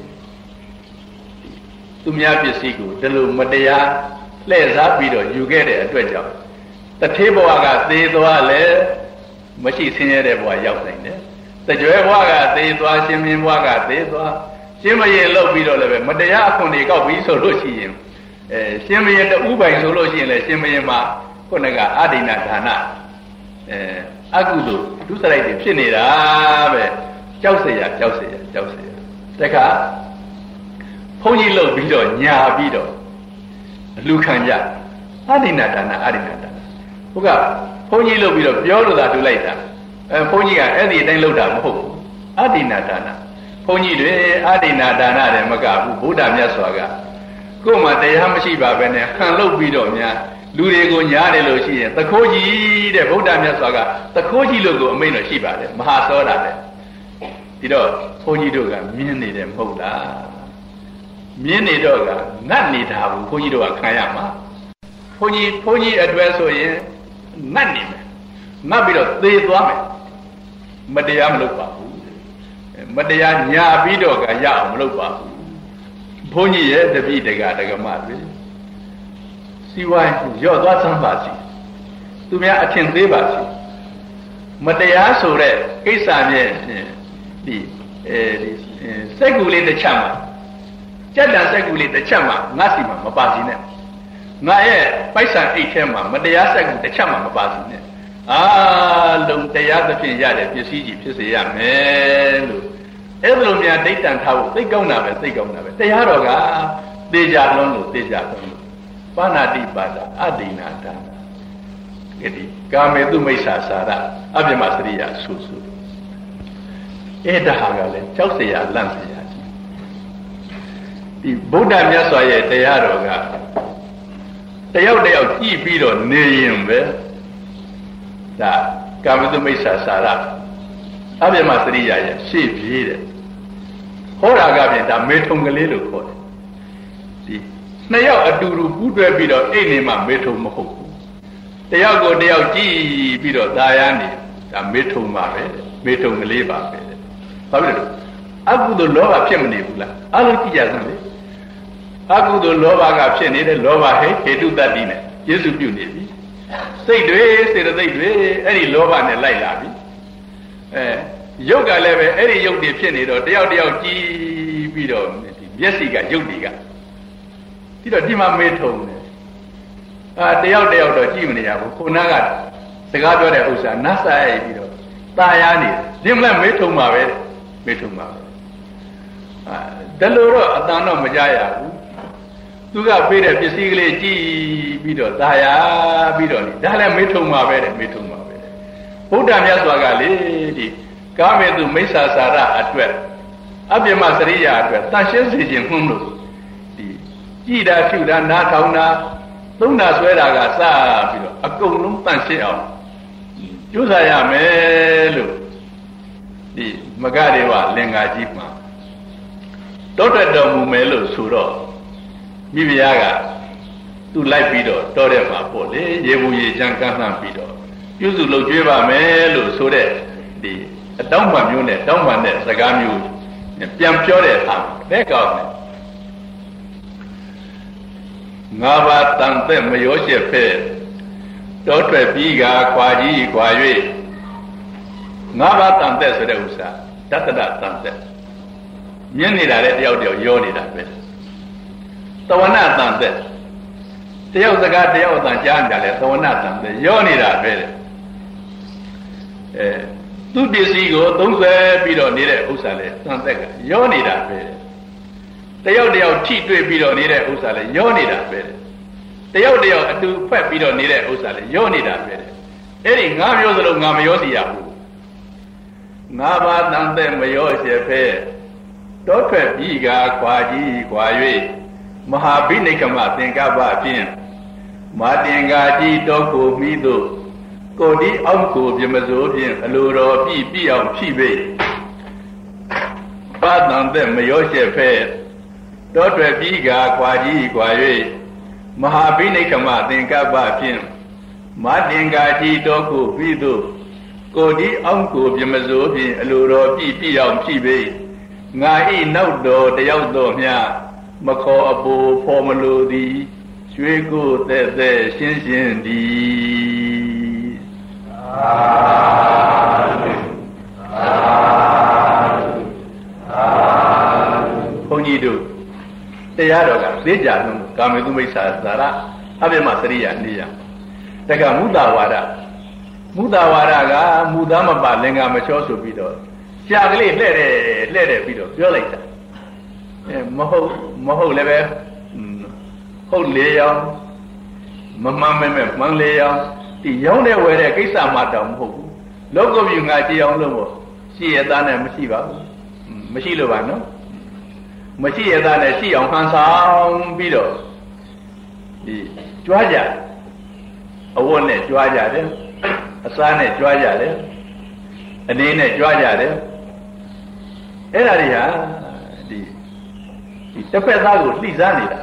သူများပစ္စည်းကိုဒီလိုမတရားလှည့်စားပြီးတော့ယူခဲ့တဲ့အတွက်ကြောင့်တထေးဘဝကသေသွားလဲမရှိဆင်းရဲတဲ့ဘဝရောက်နိုင်တယ်တကြွယ်ဘဝကသေသွားရှင်မင်းဘဝကသေသွားရှင်မရင်လောက်ပြီးတော့လည်းပဲမတရားအခွန်တွေကောက်ပြီးဆိုလို့ရှိရင်ရှင်မရင်တူပိုင်ဆိုလို့ရှိရင်လည်းရှင်မရင်မှာခုနကအဒိဏဒါနအကုသိုလ်ဒုစရိုက်တွေဖြစ်နေတာပဲကြောက်เสียတခါဘုန်းကြီးလှုပ်ပြီးတော့ညာပြီးတော့လူခံကြအဒိဏဒါနဟုတ်ကဘုန်းကြီးလှုပ်ပြီးတော့ပြောလို့သာတူလိုက်တာဘုန်းကြီးကအဲ့ဒီအတိုင်းလှုပ်တာမဟုတ်ဘူးအဒိဏဒါနဘုန်းကြီးတွေအဒိဏဒါနတယ်မကဘူးဗုဒ္ဓမြတ်စွာကကိုယ်မှတရားမရှိပါပဲနဲ့ခံလှုပ်ပြီးတော့များလူတွေကိုညားတယ်လို့ရှိရင်သခိုးကြီးတဲ့ဗုဒ္ဓမြတ်စွာကသခိုးကြီးလို့ကိုအမိန့်တော်ရှိပါတယ်မဟာသောတာတဲ့ဒီတော့ဘုန်းကြီးတို့ကမြင်နေတယ်မဟုတ်လားမြင်နေတော့ကငတ်နေတာဘူးဘုန်းကြီးတို့ကခံရမှာဘုန်းကြီးအတွက်ဆိုရင်ငတ်နေမယ်ငတ်ပြီးတော့သေသွားမယ်မတရားမလုပ်ပါဘူးမတရားညာပြီးတော့ကရအောင်မလုပ်ပါဘူးဘုန်းကြီးရဲ့တပည့်တက္ကမတွေစီဝိုင်းရော့သွားစမ်းပါစီသူများအထင်သေးပါစီမတရားဆိုတဲ့ကိစ္စနဲ့ဒီစက်ကူလေးတစ်ချက်မှာကြက်တံစက်ကူလေးတစ်ချက်မှာငါစီမှာမပါစီနဲ့ငါရဲ့ပိုက်ဆံအိတ်ထဲမှာမတရားစက်ကူတစ်ချက်မှာမပါစီနဲ့အားလုံးတရားသဖြင့်ရတဲ့ပစ္စည်းကြီးဖြစ်စေရမယ်လို့အဲ့လိုများဒိဋ္ဌံထားဖို့သိကောင်းတာပဲတရားတော်ကသေချာလုံးလို့ပါဏာတိပါဒအဒိဏဒါနဒီကာမေတုမိစ္ဆာစာရအပြမစရိယဆူအဲ့ဒါဟာကလည်းကြောက်เสียလန့်เสียဒီဗုဒ္ဓမြတ်စွာရဲ့တရားတော်ကတယောက်ကြည့်ပြီးတော့နေရင်ပဲဒါကာမေတုမိစ္ဆာစာရအပြမစရိယရဲ့ရှေ့ပြေးတယ်ဟောတာကပြင်ဒါမေထုံကလေးလို့ခေါ်တယ်ဒီနှစ်ယောက်အတူတူပူးတွဲပြီးတော့အိတ်နေမှမေထုံမဟုတ်ဘူးတယောက်ကိုတယောက်ကြည့်ပြီးတော့သာယာနေဒါမေထုံပါပဲမေထုံကလေးပါပဲဘာဖြစ်လို့အကုသိုလ်လောဘဖြစ်မနေဘူးလားအလုံးကြည့်ရစမ်းလေအကုသိုလ်လောဘကဖြစ်နေတဲ့လောဘဟေတုတတ္တိနဲ့ယေရှုပြုနေပြီစိတ်တွေစေတသိက်တွေအဲ့ဒီလောဘနဲ့လိုက်လာပြီရုပ်ကလည်းပဲအဲ့ဒီရုပ်တွေဖြစ်နေတော့တယောက်ကြည့်ပြီးတော့ဒီမျက်စိကရုပ်တွေကပြီးတော့ဒီမှာမေးထုံတယ်တယောက်တော့ကြည့်မနေရဘူးခုနကစကားပြောတဲ့ဥစ္စာနတ်ဆိုင်ပြီးတော့ตายာနေဒီမလဲမေးထုံပါပဲဒါလို့တော့အတန်တော့မကြရဘူးသူကပေးတဲ့ပစ္စည်းကလေးကြည့်ပြီးတော့ตายာပြီးတော့ဒါလည်းမေးထုံပါပဲဗုဒ္ဓမြတ်စွာကလေဒီကာမေတုမိစ္ဆာစာရအတွက်အပြမစရိယအတွက်တန်ရှင်းစေခြင်းမှုလို့ဒီကြည်တာဖြူတာနားထောင်တာသုံးတာဆွဲတာကစပြီးတော့အကုန်လုံးတန်ရှင်းအောင်ကျိုးစားရမယ်လို့ဒီမဂရေဝလင်္ကာကြီးမှာတောထွက်တော်မူမယ်လို့ဆိုတော့မိဖုရားကသူ့လိုက်ပြီးတော့တောထဲမှာပေါ့လေရေဘူးရေချမ်းကမ်းလှမ်းပြီးတော့ပြုစုလုပ်ကြွေးပါမယ်လို့ဆိုတဲ့ဒီအတောင်းပန်မျိုးနဲ့တောင်းပန်တဲ့စကားမျိုးပြန်ပြောတဲ့အခါတဲ့ကောင်းတယ်ငါးပါးတန်သက်မရောရှက်ဖဲတောထွက်ပြီးကခွာကြီးခွာ၍ငါးပါးတန်သက်ဆိုတဲ့ဥစ္စာတတ္တတန်သက်မြင်နေတာလည်းတယောက်တယောက်ရောနေတာပဲသဝနာတန်သက်တယောက်စကားတယောက်အတန်ကြားနေတာလဲသဝနာတန်သက်ရောနေတာပဲတဲ့သူပစ္စည်းကိုသုံးဆွဲပြီးတော့နေတဲ့ဥစ္စာလဲတန်သက်ကရောနေတာပဲတယောက်တယောက်ထိတွေ့ပြီးတော့နေတဲ့ဥစ္စာလဲရောနေတာပဲတယောက်တယောက်အတူဖက်ပြီးတော့နေတဲ့ဥစ္စာလဲရောနေတာပဲအဲ့ဒီငါမျိုးစလုံးငါမရောစီရဘူးငါးပါးတန်သက်မရောရှက်ဖဲတောထွက်ပြီးကခွာကြီးခွာ၍မဟာဘိနိကမသင်္ကပ္ပဖြင့်မာတင်္ကာကြီးတောကိုမိသို့ကိုဒီအောက်ကိုပြမစိုးဖြင့်အလိုတော်ပြည့်အောင်ဖြည့်ပေပါတန်သက်မရောရှက်ဖဲတောထွက်ပြီးကခွာကြီးခွာ၍မဟာဘိနိကမသင်္ကပ္ပဖြင့်မာတင်္ကာကြီးတောကိုမိသို့ကိုဒီအောက်ကိုပြမစိုးဖြင့်အလိုတော်ပြည့်အောင်ဖြည့်ပေငါဤနောက်တော်တယောက်တော်မြမခေါ်အပူဖော်မလိုသည်ရွှေကိုတဲ့တဲ့ရှင်းရှင်းသည်ဘုန်းကြီးတို့တရားတော်ကသိကြလို့ကာမေတုမိစ္ဆာသာရအဘိမသရိယာနေရတက္ကမုဒ္ဒဝါဒကမူသားမပါလင်္ကာမချောဆိုပြီးတော့ရှားကလေးလှဲ့တယ်ပြီးတော့ပြောလိုက်တာမဟုတ်လည်းပဲဟုတ်လေရောမမှန်မဲမှန်လေရောဒီရောင်းတဲ့ဝယ်တဲ့ကိစ္စမှတောင်မဟုတ်ဘူးလောကမြူငါကြည်အောင်လို့ရှိရသားနဲ့မရှိပါဘူးမရှိလို့ပါနော်မရှိရသားနဲ့ရှိအောင်ဟန်ဆောင်ပြီးတော့ဒီကြွားကြအဝတ်နဲ့ကြွားကြတယ်အစားနဲ့ကြွားကြတယ်အနေနဲ့ကြွားကြတယ်အဲ့ဒါတွေဟာဒီတစ်ဖက်သားကိုလှိစားနေတာ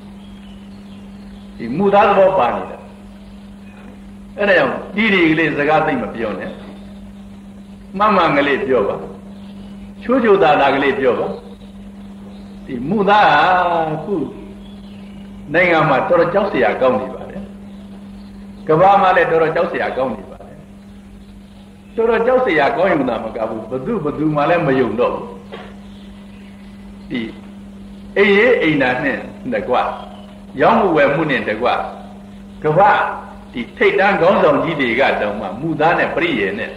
ဒီမူသားသဘောပါနေတာအဲ့ဒါကြောင့်ဒီကလေးစကားသိမပြောနဲ့မှန်ကလေးပြောပါချိုးချိုးသားကလေးပြောပါဒီမူသားဟာခုနိုင်ငံမှာတော်တော်ကြောက်เสียကောင်းနေပါတယ်ကမ္ဘာမှာလည်းတော်တော်ကြောက်เสียကောင်းနေပါတယ်တော်တော်ကြောက်เสียကောင်းရင်မှမကဘူးဘသူမှလည်းမယုံတော့ဘူးဒီအိမ်ရေးအိမ်နာနဲ့တကွရောင်းမှုဝယ်မှုနဲ့တကွကမ္ဘာဒီထိတ်တန်းခေါင်းဆောင်ကြီးတွေကတောင်မှမူသားနဲ့ပြည့်ရနဲ့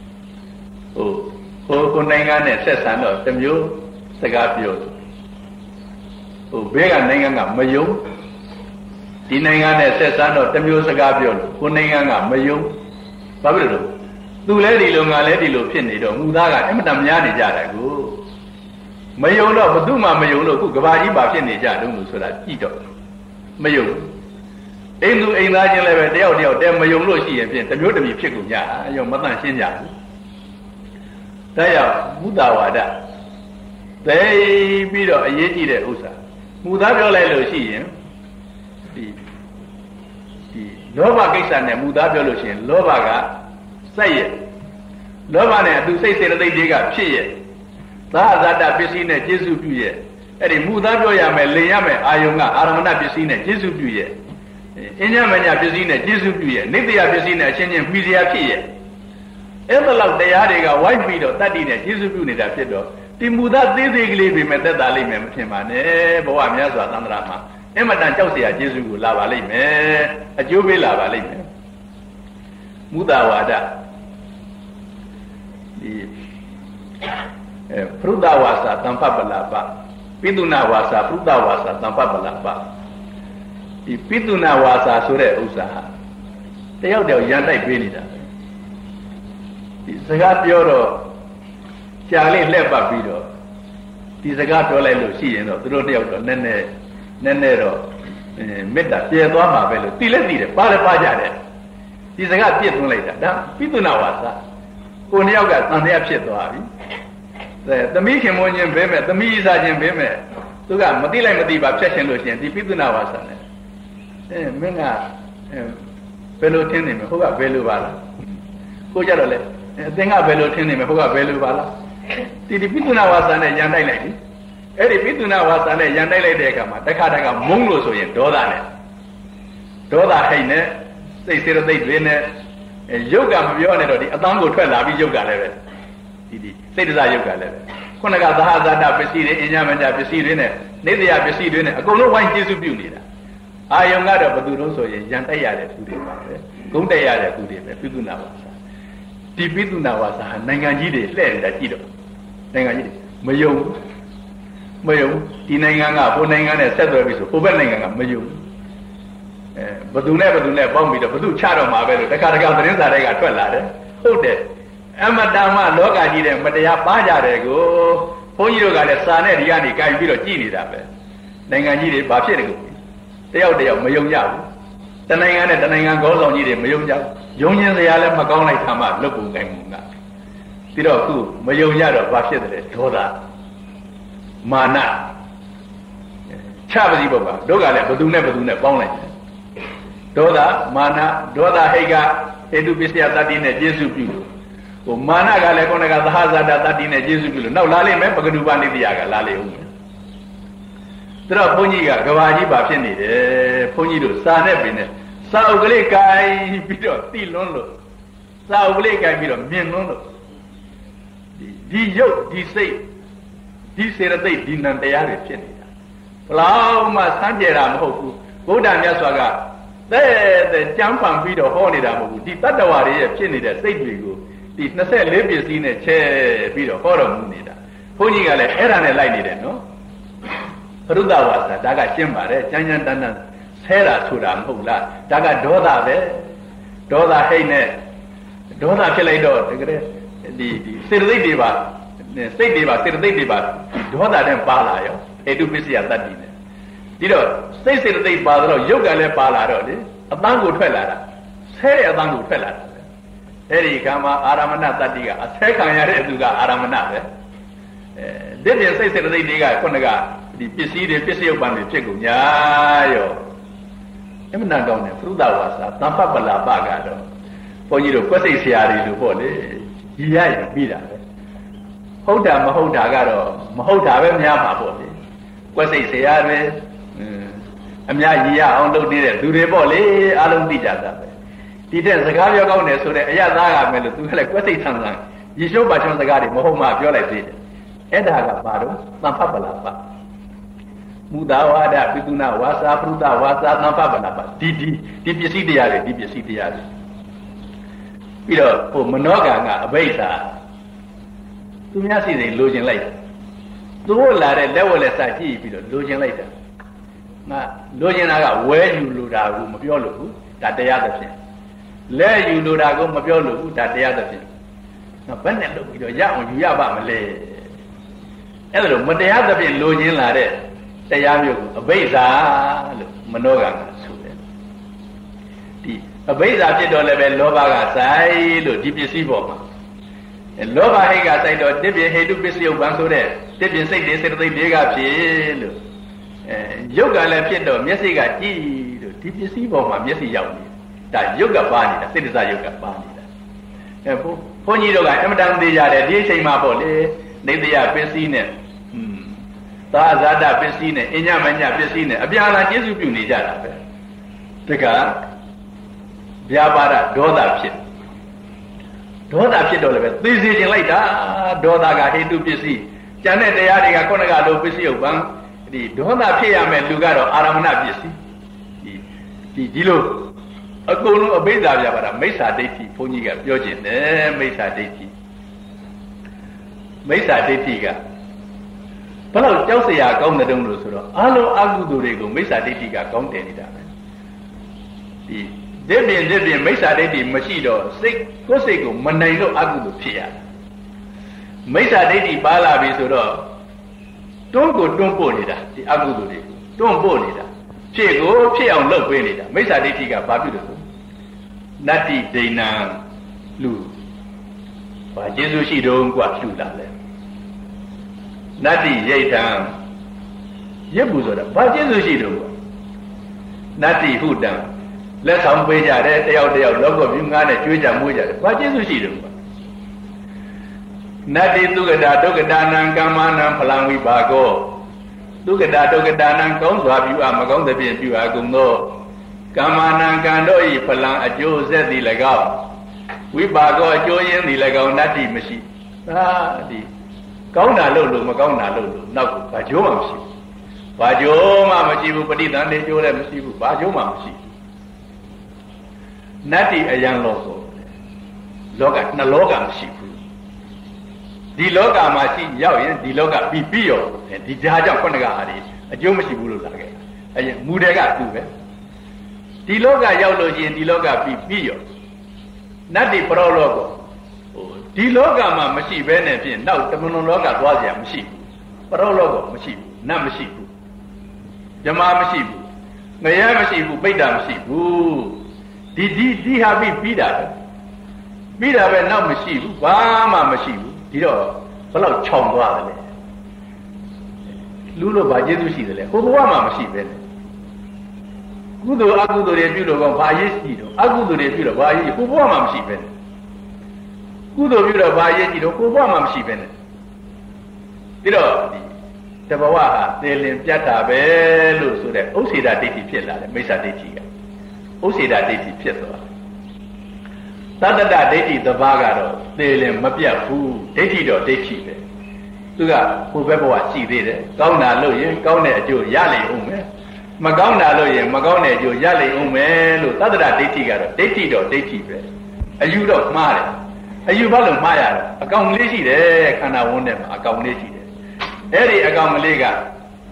ကိုနိုင်ငံနဲ့ဆက်ဆံတော့တစ်မျိုးစကားပြောဘဲကနိုင်ငံကမယုံဒီနိုင်ငံနဲ့ဆက်ဆံတော့တစ်မျိုးစကားပြောလို့ကိုနိုင်ငံကမယုံဘာဖြစ်လို့သူလည်းဒီလိုငါလည်းဒီလိုဖြစ်နေတော့မူသားကအင်မတန်များနေကြတယ်ကိုမယုံတော့ဘသူမှမယုံလို့ခုကဘာကြီးပါဖြစ်နေကြတုံးလို့ဆိုတာကြည့်တော့မယုံအိမ်သူအိမ်သားချင်းလည်းပဲတယောက်တဲမယုံလို့ရှိရင်ဖြင့်တစ်မျိုးတစ်မျိုးဖြစ်ကုန်ကြရောမတန့်ရှင်းကြဘူးဒါကြောင့်မုဒ္ဒဝါဒသိပြီးတော့အရေးကြီးတဲ့ဥစ္စာမူသားပြောလိုက်လို့ရှိရင်ဒီလောဘကိစ္စနဲ့မူသားပြောလို့ရှိရင်လောဘကစိုက်ရဲ့လောဘနဲ့အတူစိတ်စေတသိက်တွေကဖြစ်ရဲ့သာဇာတပစ္စည်းနဲ့ကျေစုပြုရဲ့အဲ့ဒီမူသားပြောရမယ်လင်ရမယ်အာယုံကအာရမဏပစ္စည်းနဲ့ကျေစုပြုရဲ့အင်းညမညာပစ္စည်းနဲ့ကျေစုပြုရဲ့နိတ္တယပစ္စည်းနဲ့အချင်းချင်းပြီးစရာဖြစ်ရဲ့အဲ့ဒါလောက်တရားတွေကဝိုက်ပြီးတော့တတ္တိနဲ့ကျေစုပြုနေတာဖြစ်တော့ဒီမူသားသေးသေးကလေးပဲမဲ့သက်သာလိမ့်မယ်မထင်ပါနဲ့ဘဝများစွာသန္တရာမှာအမတန်ကြောက်เสียကျေစုကိုလာပါလိမ့်မယ်အကျိုးပေးလာပါလိမ့်မယ်မုဒ္ဒဝါဒဒီပရုဒ္ဒဝါစာတံပပလာပပိတုနာဝါစာပရုဒ္ဒဝါစာတံပပလာပဒီပိတုနာဝါစာဆိုတဲ့ဥစ္စာတယောက်ရန်တိုက်ပေးနေတာဒီစကားပြောတော့ကြာလေးလှည့်ပတ်ပြီးတော့ဒီစကားပြောလိုက်လို့ရှိရင်တော့သူတို့တယောက်တော့နည်းနည်းတော့မေတ္တာပြေသွားမှာပဲလို့သိလဲသိတယ်ပါကြတယ်ဒီစကားပြစ်သွင်းလိုက်တာဒါပိသုနာဝါစာကိုနှစ်ယောက်ကတန်တရားဖြစ်သွားပြီသမီးခင်မွန်းချင်းဘဲမဲ့သမီးစားချင်းဘဲမဲ့သူကမသိလိုက်မသိပါဖြတ်ရှင်လို့ရှိရင်ဒီပိသုနာဝါစာနဲ့မင်းကဘယ်လိုထင်းနေမလဲဟုတ်ကဘယ်လိုပါလားကိုကြတော့လေအသင်ကဘယ်လိုထင်းနေမလဲဟုတ်ကဘယ်လိုပါလားဒီပိသုနာဝါစာနဲ့ရန်တိုက်လိုက်ပြီအဲ့ဒီပိသုနာဝါစာနဲ့ရန်တိုက်လိုက်တဲ့အခါမှာတခါတခါမုန်းလို့ဆိုရင်ဒေါသဟိတ်နဲ့စိတ်စေတသိက်တွေနဲ့ယုတ်ကမပြောနဲ့တော့ဒီအတန်းကိုထွက်လာပြီးယုတ်ကလည်းပဲဒီစိတ်တစားယုတ်ကလည်းပဲခုနကသဟဇာတပစ္စည်းတွေအညာမညာပစ္စည်းတွေနဲ့နေတရာပစ္စည်းတွေနဲ့အကုန်လုံးဝိုင်းကျေစုပြုနေတာအာယုံကတော့ဘယ်သူလို့ဆိုရင်ရန်တိုက်ရတဲ့သူတွေပါပဲဂုံးတိုက်ရတဲ့သူတွေပဲပိသုနာဝါစာဒီပိသုနာဝါစာဟာနိုင်ငံကြီးတွေလှည့်နေတာကြည့်တော့နိုင်ငံကြီးတွေမယုံဒီနိုင်ငံကဟိုနိုင်ငံနဲ့ဆက်သွယ်ပြီးဆိုဟိုဘက်နိုင်ငံကမယုံဘသူနဲ့ပေါင်းပြီးတော့ဘသူချတော့မှာပဲလို့တခါသတင်းစာတွေကထွက်လာတယ်ဟုတ်တယ်အမတမလောကကြီးတဲ့မတရားပါကြတယ်ကိုဘုန်းကြီးတို့ကလည်းစာနဲ့ဒီကနေကြိုင်ပြီးတော့ကြည်နေတာပဲနိုင်ငံကြီးတွေဘာဖြစ်တယ်ကိုတယောက်မယုံကြဘူးတနိုင်ငံနဲ့တနိုင်ငံခေါင်းဆောင်ကြီးတွေမယုံကြဘူးယုံခြင်းစရာလည်းမကောင်းလိုက်တာမှလွတ်ကုန်နိုင်မှာပြီးတော့ခုမယုံကြတော့ဘာဖြစ်တယ်ဒေါသမာနချပါစီပေါ့ပါတို့ကလည်းဘသူနဲ့ပေါင်းလိုက်တယ်ဒေါသမာနဒေါသဟိတ်ကဟေတုပစ္စယတတ္တိနဲ့ကျေစုပြုလို့ဟိုမာနကလည်းခေါင်းကသဟဇာတတတ္တိနဲ့ကျေစုပြုလို့နောက်လာလိမ့်မယ်ပကနုပနိတိယကလာလိမ့်ဦးမယ်ဒါတော့ဘုန်းကြီးကကဘာကြီးပါဖြစ်နေတယ်ဘုန်းကြီးတို့စာနဲ့ပင်နဲ့စာအုပ်ကလေးကိုင်ပြီးတော့တိလွန်းလို့စာအုပ်ကလေးကိုင်ပြီးတော့မြင်လွန်းလို့ဒီရုပ်ဒီစိတ်ဒီစေတသိက်ဒီနံတရားတွေဖြစ်နေတာဘလောက်မှစမ်းကြတာမဟုတ်ဘူးဘုရားမြတ်စွာကတဲ့ကြမ်းပန်ပြီးတော့ဟောနေတာမဟုတ်ဘူးဒီတတ္တဝါတွေရဲ့ဖြစ်နေတဲ့စိတ်တွေကိုဒီ24ပစ္စည်းနဲ့ချဲပြီးတော့ဟောတော်မူနေတာဘုန်းကြီးကလည်းအဲ့ဒါနဲ့လိုက်နေတယ်နော်ပရုဒ္ဒဝါစာဒါကရှင်းပါတယ်ကျမ်းကျမ်းတန်းတန်းဆဲတာဆိုတာမဟုတ်လားဒါကဒေါသပဲဒေါသဟိတ်နဲ့ဒေါသဖြစ်လိုက်တော့တကယ်ဒီစေတသိက်တွေပါစိတ်တွေပါစေတသိက်တွေပါဒေါသနဲ့ပါလာရောဟေတုပစ္စယတတ္တိနဲ့ဒီတော့စိတ်စေတသိက်ပါတော့ရုပ်ကလည်းပါလာတော့လေအတန်းကိုထွက်လာတာဆဲတဲ့အတန်းကိုထွက်လာတာအဲ့ဒီကံမှာအာရမဏတတ္တိကအဆဲခံရတဲ့သူကအာရမဏပဲဒီပြင်စိတ်စေတသိက်တွေကခုနကဒီပစ္စည်းတွေပစ္စယုပ္ပံတွေဖြစ်ကုန်ညာရောအမှန်တောင်းတယ်သုဒ္ဓဝါစာသံဖပလာပကတော့ဘုန်းကြီးတို့ကွက်စိတ်ဆရာတွေလို့ပေါ့လေကြီးရရင်ပြီးတာပဲဟုတ်တာမဟုတ်တာကတော့မဟုတ်တာပဲများပါပေါ့လေကွက်စိတ်ဆရာတွေအများကြီးရအောင်လုပ်နေတဲ့သူတွေပေါ့လေအားလုံးသိကြတာပဲဒီတဲ့စကားပြောကောင်းတယ်ဆိုတဲ့အရသားကမယ်လို့သူကလည်းကွက်စိတ်ဆန်းဆန်းရေရှုပ်ပါချွန်းစကားတွေမဟုတ်မှပြောလိုက်သေးတယ်အဲ့ဒါကဘာတော့သံဖပလာပမူတာဝါဒပိသုနာဝါစာပရုဒ္ဒဝါစာသံဖပလာပဒီပစ္စည်းတရားတွေပြီးတော့ဟိုမနောကံကအဘိဓါသူများစီစဉ်လိုချင်လိုက်သူတို့လာတဲ့လက်ဝက်လက်စကြည့်ပြီးတော့လိုချင်လိုက်တာငါလိုချင်တာကဝဲယူလိုတာကိုမပြောလို့ဘူးဒါတရားသဖြင့်လက်ယူလိုတာကိုမပြောလို့ဘူးဒါတရားသဖြင့်ငါဘယ်နဲ့လုပ်ပြီးတော့ရအောင်ယူရပါမလဲအဲ့ဒါလို့မတရားသဖြင့်လိုချင်လာတဲ့တရားမျိုးကိုအဘိဓါလို့မနောကံကဆိုတယ်ဒီအဘိဓါဖြစ်တော့လည်းပဲလောဘကဆိုင်လို့ဒီပစ္စည်းပေါ်မှာလောဘဟိတ်ကစိုက်တော့တစ်ပြင်ဟေတုပစ္စယုပ္ပံဆိုတဲ့တစ်ပြင်စိတ်တွေစေတသိက်တွေကဖြစ်လို့ရုပ်ကလည်းဖြစ်တော့မျက်စိကကြည့်လို့ဒီပစ္စည်းပေါ်မှာမျက်စိရောက်နေတာဒါရုပ်ကပါနေတာစိတ္တစရုပ်ကပါနေတာဘုန်းကြီးတို့ကအမတန်သေးကြတယ်ဒီအချိန်မှာပေါ့လေနေတယပစ္စည်းနဲ့သာဇာတပစ္စည်းနဲ့အညမညပစ္စည်းနဲ့အပြာလာကျေစုပြုနေကြတာပဲတကဗျာပါဒဒေါသဖြစ်တော့လည်းပဲသိစေခြင်းလိုက်တာဒေါသကဟေတုပစ္စည်းကျန်တဲ့တရားတွေကခုနကလိုပစ္စည်းဥပ္ပံဒီဒေါသဖြစ်ရမယ်လူကတော့အာရမဏပစ္စည်းဒီလိုအကုန်လုံးအဘိဓါပြပါတာမိစ္ဆာဒိဋ္ဌိဘုန်းကြီးကပြောခြင်းတယ်မိစ္ဆာဒိဋ္ဌိကဘယ်လောက်ကြောက်စရာကောင်းတဲ့တုံးလို့ဆိုတော့အလုံးအကုသိုလ်တွေကိုမိစ္ဆာဒိဋ္ဌိကကောင်းတယ်နေတာပဲဒီပြင်မိစ္ဆာဒိဋ္ဌိမရှိတော့ကိုယ်စိတ်ကိုမနိုင်လို့အကုသိုလ်ဖြစ်ရတယ်မိစ္ဆာဒိဋ္ဌိပါလာပြီဆိုတော့တွန်းပို့နေတာဒီအကုသိုလ်တွေတွန်းပို့နေတာဖြစ်အောင်လုပ်ပေးနေတာမိစ္ဆာဒိဋ္ဌိကဘာဖြစ်လို့ Nati Dana Lu Ba Jesu Shi Dong Gua Lu La Le Nati Yaitan Yebu Soda Ba Jesu Shi Dong Nati Hudan Let's home page at it, logo, you got a Juja Muja. Ba Jesu Shi Dong Nati Tugada Dogadanan Gamana Palangi Bago Tugada Dogadanan Gong you are Magong the Bin you are Gundo Gamana Gandoi Palang a Joe said the Legao. We Bago a Joy in the Legao Nati machine. Ah, the Gauna Lulu, Magona Lulu, no, Bajoma. Bajoma Machibu Padita, they Joe Machibu, Bajoma Machi. Nati a young logo. Loga, Naloga Shipu. The Loga Machi Yao, the Loga Pipio, and the Jaja Ponagari, a Jomachibu Lage. A Mudega too. The Loga Yaulogi and the Loga Pipio. Nati Prologo. The Loga Machi Benefit, now the Monologa was a machine. Prologo machine, Namashipu. Jama Mashipu. Mayamashi, Beta Mashipu. Did have been Pida? Pida were now Mashipu, Bama Mashipu. Follow Chong Lulo by Jesusi, who wama she been. Gudo Agudo Rebudo by Yesido, Agudo Rebudo by who wama she been. Gudo Buda by Yesido, who wama she been. The Bawa, the Limpiata Bello, so that Osida Diti Pilla, Mesa Diti. Osida Diti Pilla. Tadada Deti the Bagaro, the Mapia Fu, Deti or Deti. Suga, who Beba see there, Gauna Loyan, Gauna Jo Yali Ume, Magauna Loyan, Magona Jo Yali Ume, Tadada Deti Garo, Deti or Deti. A you don't marry. A you value Maya, a Gaun Lizzy there, can I want them, a Gaun Lizzy there. Eri a Gaun Lega.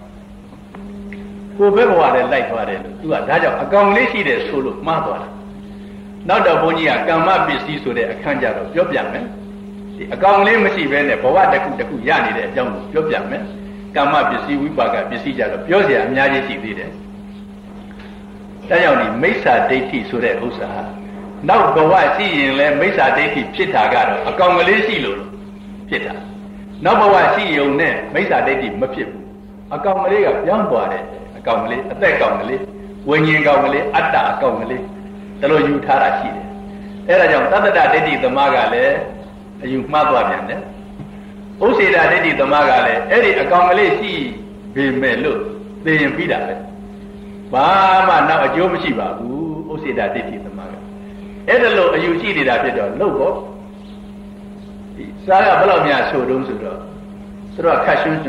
Who Beba like what they do, a Gaun Lizzy there, so look, Mother. Now the Bonia come up busy so that a canjar of your young man. A gong lame machine when the Powata Kuku Yani, the young job young man. Come up busy with Baga, busy jar of Yosia, Miyaji did it. Tayoni, Mesa Dati so that Osa. Now go I see in Mesa Dati Pitagaro, a gong Lizilo Pita. Now go I see your name, Mesa Dati Mapip. A gong of young body, a gong a deck on the list. When you go at a gong Hello, you Tarashi. Era Tata Dedi the Magale, you Madwabian. Osida Dedi the Magale, Eddie a Gongale, be me look, they impede it. Bama now a Jomashiba, who Osida Dedi the Maga. Edalo, you see it at the logo. Saga Bologna so don't so a cashion.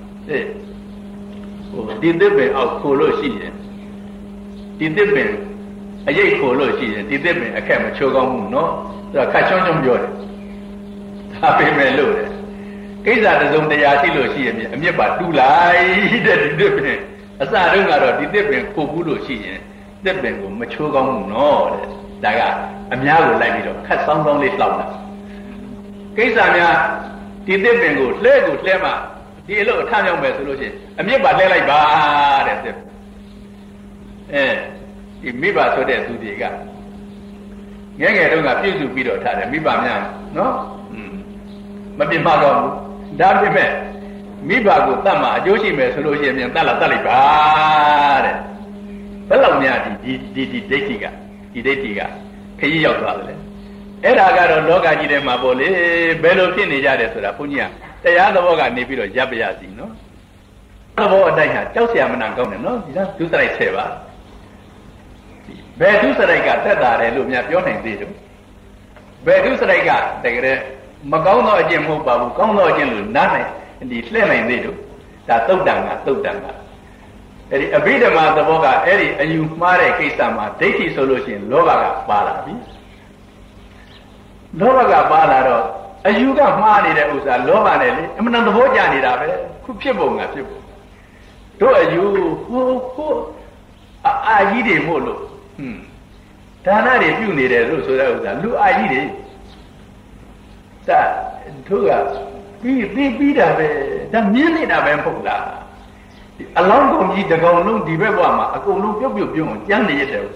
Did they be out Colo season? Did they be? A yay colo season, did they make a camera chogam, no? The Kachon Jordan. Happy Melo. Kisa the zone the Yatilo season, and nearby do lie that did as I don't know, did they bring Kobulo season? They bring Machogam, no. Daga, a Miago like it, cut some only flower. Kisa, did they bring good, Lego, Lema, the little Tanya Mesolution, and nearby like bad. Miba so that do the guy. Yang don't appear to be the time, Miba, no? Maybe Magam, that be met. Miba go Tama, Joshi Mesolution and Tala Taliban. Pelonia did Detiga, Idetiga, Kayo Valley. Eraga Loga Gide Mabole, Bello Kinija, Punia. They are the Voga Nibiro Jabiasi, no? The Voga Daya, Chelsea Amanangam, no? To say Seva. Bedu Sarega, that Lumia Pioning did. Bedu Sarega, the Magono Jim Hoba, Gono Jim Nane, and the Sleming did. That Todanga, Todanga. A bit of the Voga, Eddie, and you Mare Kisama, Dati solution, Lovaga Balabi. Lovaga Balaro, a you got money that was a Lovanelli, and on the Vojani, Kupibonga. Do you who I eat a molo. Tana you need a so that was a look I eat it. That Tuga be the million of Empola. Along come eat the Gonu, the Bebama, a Gonu, young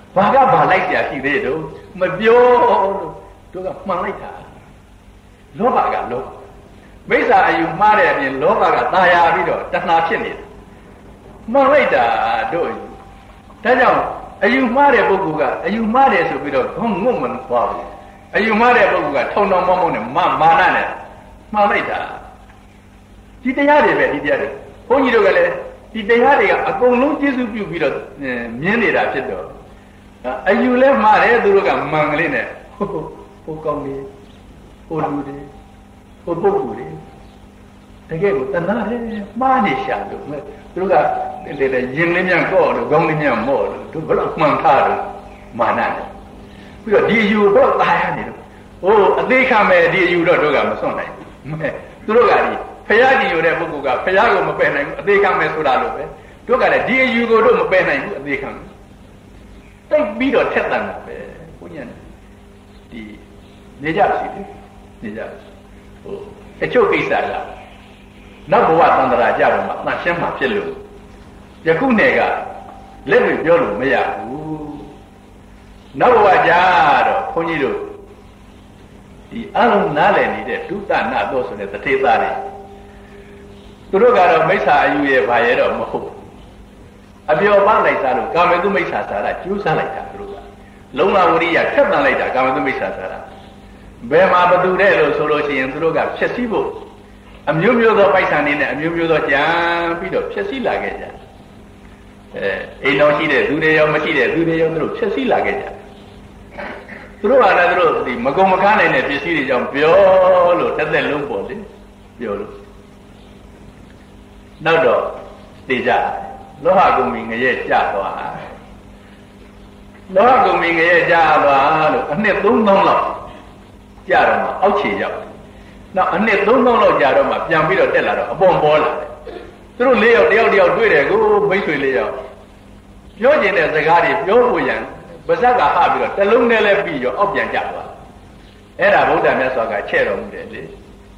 ဘာကဘာလိုက်เสียရှိသေးတော့မပြောတို့ကမှန်လိုက်တာလောဘကလောဘမိစ္ဆာအယူမှားတဲ့အပြင်လောဘကตายာပြီးတော့တဏှာဖြစ်နေတယ်မှန်လိုက်တာတို့ဒါကြောင့်အယူမှားတဲ့ပုဂ္ဂိုလ်ကအယူမှားတယ်ဆိုပြီးတော့ဘုံငုံမသွားဘူးအယူမှားတဲ့ပုဂ္ဂိုလ်ကထုံတော်မောင်းမောင်းနဲ့မာနနဲ့မှန်လိုက်တာဒီတရားတွေပဲဒီတရားတွေဘုန်းကြီးတို့ကလည်းဒီတရားတွေကအကုန်လုံးကျေစုပြုပြီးတော့မြင်နေတာဖြစ်တော့အယူလဲမှားတယ်သူတို့ကမှန်ကလေးနဲ့ဟိုကောင်းလေးဟိုလူတွေဟိုပုဂ္ဂိုလ်တွေတကယ်ကိုတဏှာတယ်မှားနေရှာလို့သူတို့ကလေရင်လေးမြန်ကော့လို့ခေါင်းလေးမြန်မော့လို့သူဘယ်တော့မှန်ထားတယ်မာနတယ်ပြီးတော့ဒီအယူတော့ตายရနေတော့ဟိုအသေးခံမဲ့ဒီအယူတော့တို့ကမစွန့်နိုင်ဘူးသူတို့ကဒီဖရာကြီးယူတဲ့ပုဂ္ဂိုလ်ကဖရာကိုမပယ်နိုင်ဘူးအသေးခံမဲ့ဆိုတာလို့ပဲတို့ကလည်းဒီအယူကိုတို့မပယ်နိုင်ဘူးအသေးခံတိတ်ပြီးတော့ထက်တန်တာပဲဘုညာဒီနေကြစီနေကြဟိုအချုပ်ကိစ္စကနောက်ဘဝသံဃာကြတော့မှသတ်ရှင်းမှဖြစ်လို့ယခုနယ်ကလက်တွေ့ပြောလို့မရဘူးနောက်ဘဝကြတော့ခွန်ကြီးတို့ဒီအလုံးနားလည်နေတဲ့ဒုတနာတော့ဆိုတဲ့တထေသားတွေသူတို့ကတော့မိစ္ဆာအယူရဲ့ဘာရဲ့တော့မဟုတ်အပြောပန်းလိုက်စားလို့ကာမေတုမိစ္ဆာစာရကျူးစားလိုက်တာသူတို့ကလုံလဝရိယဖြတ်တန်လိုက်တာကာမေတုမိစ္ဆာစာရဘယ်မှာဘသူတဲ့လို့ဆိုလို့ရှိရင်သူတို့ကဖြည့်ဆည်းဖို့အမျိုးမျိုးသောပိုက်ဆံတွေနဲ့အမျိုးမျိုးသောကြံပြီးတော့ဖြည့်ဆည်းလာခဲ့ကြအိမ်တော်ရှိတဲ့သူတွေရောမရှိတဲ့သူတွေရောသူတို့ဖြည့်ဆည်းလာခဲ့ကြသူတို့ကလည်းသူတို့ဒီမကုံမခါနိုင်တဲ့ပစ္စည်းတွေကြောင့်ပြောလို့တစ်သက်လုံးပေါ်လေပြောလို့နောက်တော့သိကြလောဟကုံမီငရဲကြသွားလောဟကုံမီငရဲကြသွားလို့အနှစ်3000လောက်ကြတော့မှအောက်ခြေရောက်နောက်အနှစ်3000လောက်ကြာတော့မှပြန်ပြီးတော့တက်လာတော့အပေါ်ပေါ်လာတယ်သူတို့၄ယောက်တယောက်တွေ့တယ်ကိုမိတ်ဆွေ၄ယောက်ပြောကျင်တဲ့စကားတွေပြောဖို့ရန်ပါဇက်ကဟပြီးတော့တလုံးနဲ့လည်းပြီးရောအောက်ပြန်ကျသွားအဲ့ဒါဗုဒ္ဓမြတ်စွာကချဲ့တော်မူတယ်လေ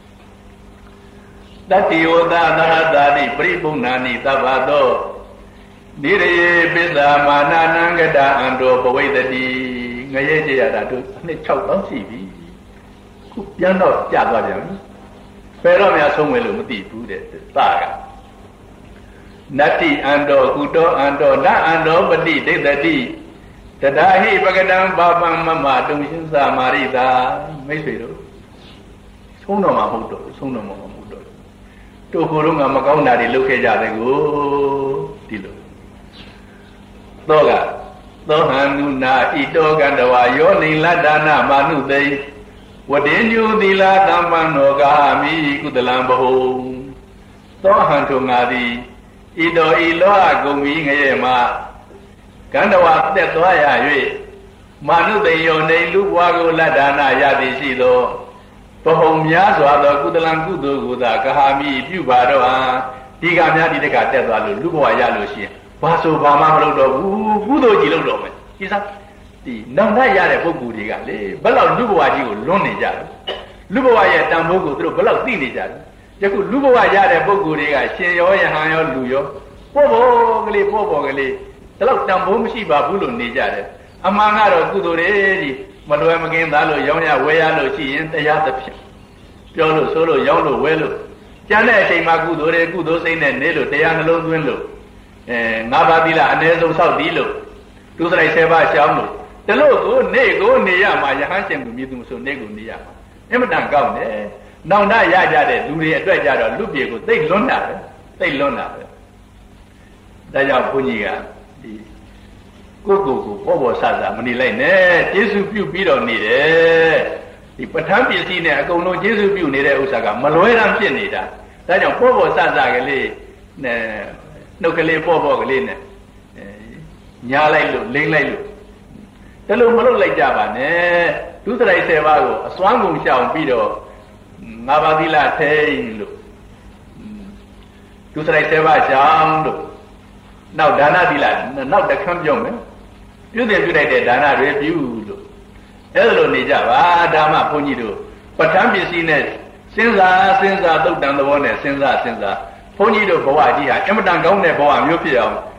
တတ္တိဝသသရတာတိပရိပုဏ္ဏာနိသဗ္ဗသောနိရယေပိစ္ဆာမာနနံကတအန္တောပဝိတတိငရဲကြရတာတို့အနှစ်6000ရှိပြီခုပြန်တော့ကြသွားပြန်ပြီဘယ်တော့မှဆုံးဝင်လို့မသိဘူးတဲ့သာကနတ္တိအန္တောကုတောအန္တောနအန္တောပတိဒိဋ္ဌတိတဒါဟိပကတံပါပံမမတုံရှင်းစာမာရိတာမိတ်ဆွေတို့ဆုံးတော့မှာမဟုတ်တော့ဆုံးတော့မှာမဟုတ်တော့တို့ကိုယ်တော့မကောင်းတာတွေလုပ်ခဲ့ကြတယ်ကိုဒီလိုတော့ကသောဟံနုနာဣတောကန္တဝါယောနိလတ္တနာမာနုသိဝတေညုသီလာတမ္ပံနောဂာမိကုသလံဘဟုသောဟံထုံငါသည်ဣတောဤလောဟဂုံမီငရဲမှာကန္တဝါတက်သွားရ၍မာနုသိယောနေလူဘွားကိုလတ္တနာရသည်ရှိသောဘဟုများစွာသောကုသလံကုသိုလ်ကိုသာဂဟာမိပြုပါတော့ဟာဒီကများဒီတကတက်သွားလို့လူဘွားရလို့ရှိရင်ဘာဆိုဘာမှမလုပ်တော့ဘူးကုသိုလ်ကြီးလုပ်တော့မယ်ဒီစားဒီနောင်တရတဲ့ပုဂ္ဂိုလ်တွေကလေဘယ်လောက်လူဘဝကြီးကိုလွန်းနေကြတယ်လူဘဝရဲ့တန်ဖိုးကိုသူတို့ဘယ်လောက်သိနေကြတယ်ယခုလူဘဝရတဲ့ပုဂ္ဂိုလ်တွေကရှင်ရောယဟန်ရောလူရောပေါ့ကလေးဒီလောက်တန်ဖိုးမရှိပါဘူးလို့နေကြတယ်အမှန်ကတော့ကုသိုလ်တွေကြီးမလွယ်မကင်းသားလို့ရောင်းရဝယ်ရလို့ရှိရင်တရားသဖြင့်ပြောလို့ဆိုလို့ရောင်းလို့ဝယ်လို့ကျန်တဲ့အချိန်မှာကုသိုလ်တွေကုသိုလ်စိတ်နဲ့နေလို့တရားနှလုံးသွင်းလို့ငါးပါးသီလအနည်းဆုံးဆောက်တည်လို့ဒုစရိုက်7ပါးရှောင်းလို့တလို့ကိုနေရမှာယဟန်ရှင်သူမြည်သူမဆိုနေကိုနေရမှာအင်မတန်ကောင်းတယ်နောင်တရကြတဲ့လူတွေအတွက်ကြတော့လူပြေကိုသိလွန်းတာပဲသိလွန်းတာပဲဒါကြောင့်ဘုန်းကြီးကဒီကိုပေါ်ဆဆမနေလိုက်နဲ့ကျေးဇူးပြုပြီးတော့နေတယ်ဒီပဋ္ဌာန်းပစ္စည်းနဲ့အကုန်လုံးကျေးဇူးပြုနေတဲ့ဥစ္စာကမလွဲတမ်းဖြစ်နေတာဒါကြောင့်ပေါ်ဆဆကလေးနဲ့နှုတ်ကလေးပေါ်ကလေးနဲ့ညားလိုက်လို့လိမ့်လိုက်လို့ဒါလို့မလုပ်လိုက်ကြပါနဲ့ဒုစရိုက်7ပါးကိုအစွမ်းကုန်ရှောင်ပြီးတော့ငါးပါးသီလထိန်လို့ဒုစရိုက်7ပါးရှောင်လို့နောက်ဒါနသီလနောက်တစ်ခမ်းပြောမယ်ပြုတဲ့ပြုလိုက်တဲ့ဒါနတွေပြုလို့အဲ့လိုနေကြပါဒါမှဘုန်းကြီးတို့ပဋ္ဌာန်းပစ္စည်းနဲ့စဉ်းစားသုတ်တန်သဘောနဲ့စဉ်းစားဘုန်းကြီးတို့ဘဝကြီးဟာအမတန်ကောင်းတဲ့ဘဝမျိုးဖြစ်အောင်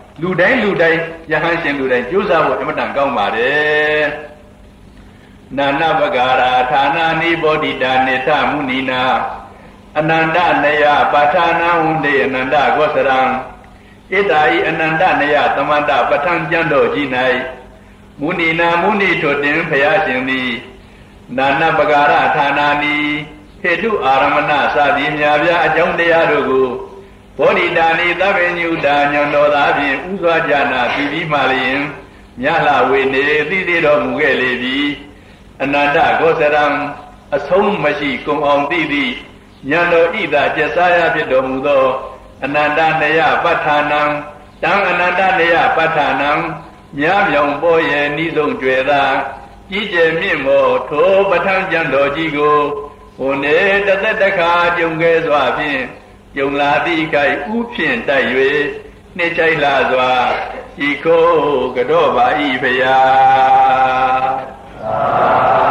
လူတိုင်းယဟန်ရှင်လူတိုင်းကြိုးစားဖို့အမတန်ကောင်းပါတယ်နာနပဂါရာဌာနာနိဘောဓိတာနေထမုနိနာအနန္တနယပါဌာနဝန္တေအနန္တကောစရံဣတာဤအနန္တနယသမန္တပဋ္ဌံကျမ်းတော်ကြီး၌မုနိနာမုနိထွတ်တင်ဘုရားရှင်သည်နာနပဂါရဌာနာနိဟေတုအာရမဏစသည်များပြားအကြောင်းတရားတို့ကိုဘောဓိတာနိသဗ္ဗညုတာညွန်တော်သားဖြင့်ဥစွာကြနာပြီးမှလျင်မြတ်လာဝေနေသိသေးတော်မူခဲ့လေပြီအနန္တကောစရံအဆုံးမရှိကုံအောင်သိသည့်ဉာဏ်တော်ဤသာကျက်စားရဖြစ်တော်မူသောအနန္တနယပဋ္ဌာနံတံအနန္တနယပဋ္ဌာနံမြားမြောင်ပေါ်ရဲ့ဤဆုံးကျွယ်သာကြီးကျယ်မြင့်မောထိုပဋ္ဌာန်းကျမ်းတော်ကြီးကိုဟိုနေတသက်တခါကြုံခဲ့စွာဖြင့်ကြုံလာသည့်ခိုက်ဥဖြင့်တိုက်၍နှစ်ချိုက်လာစွာဤကိုကတော့ပါဤဖရာ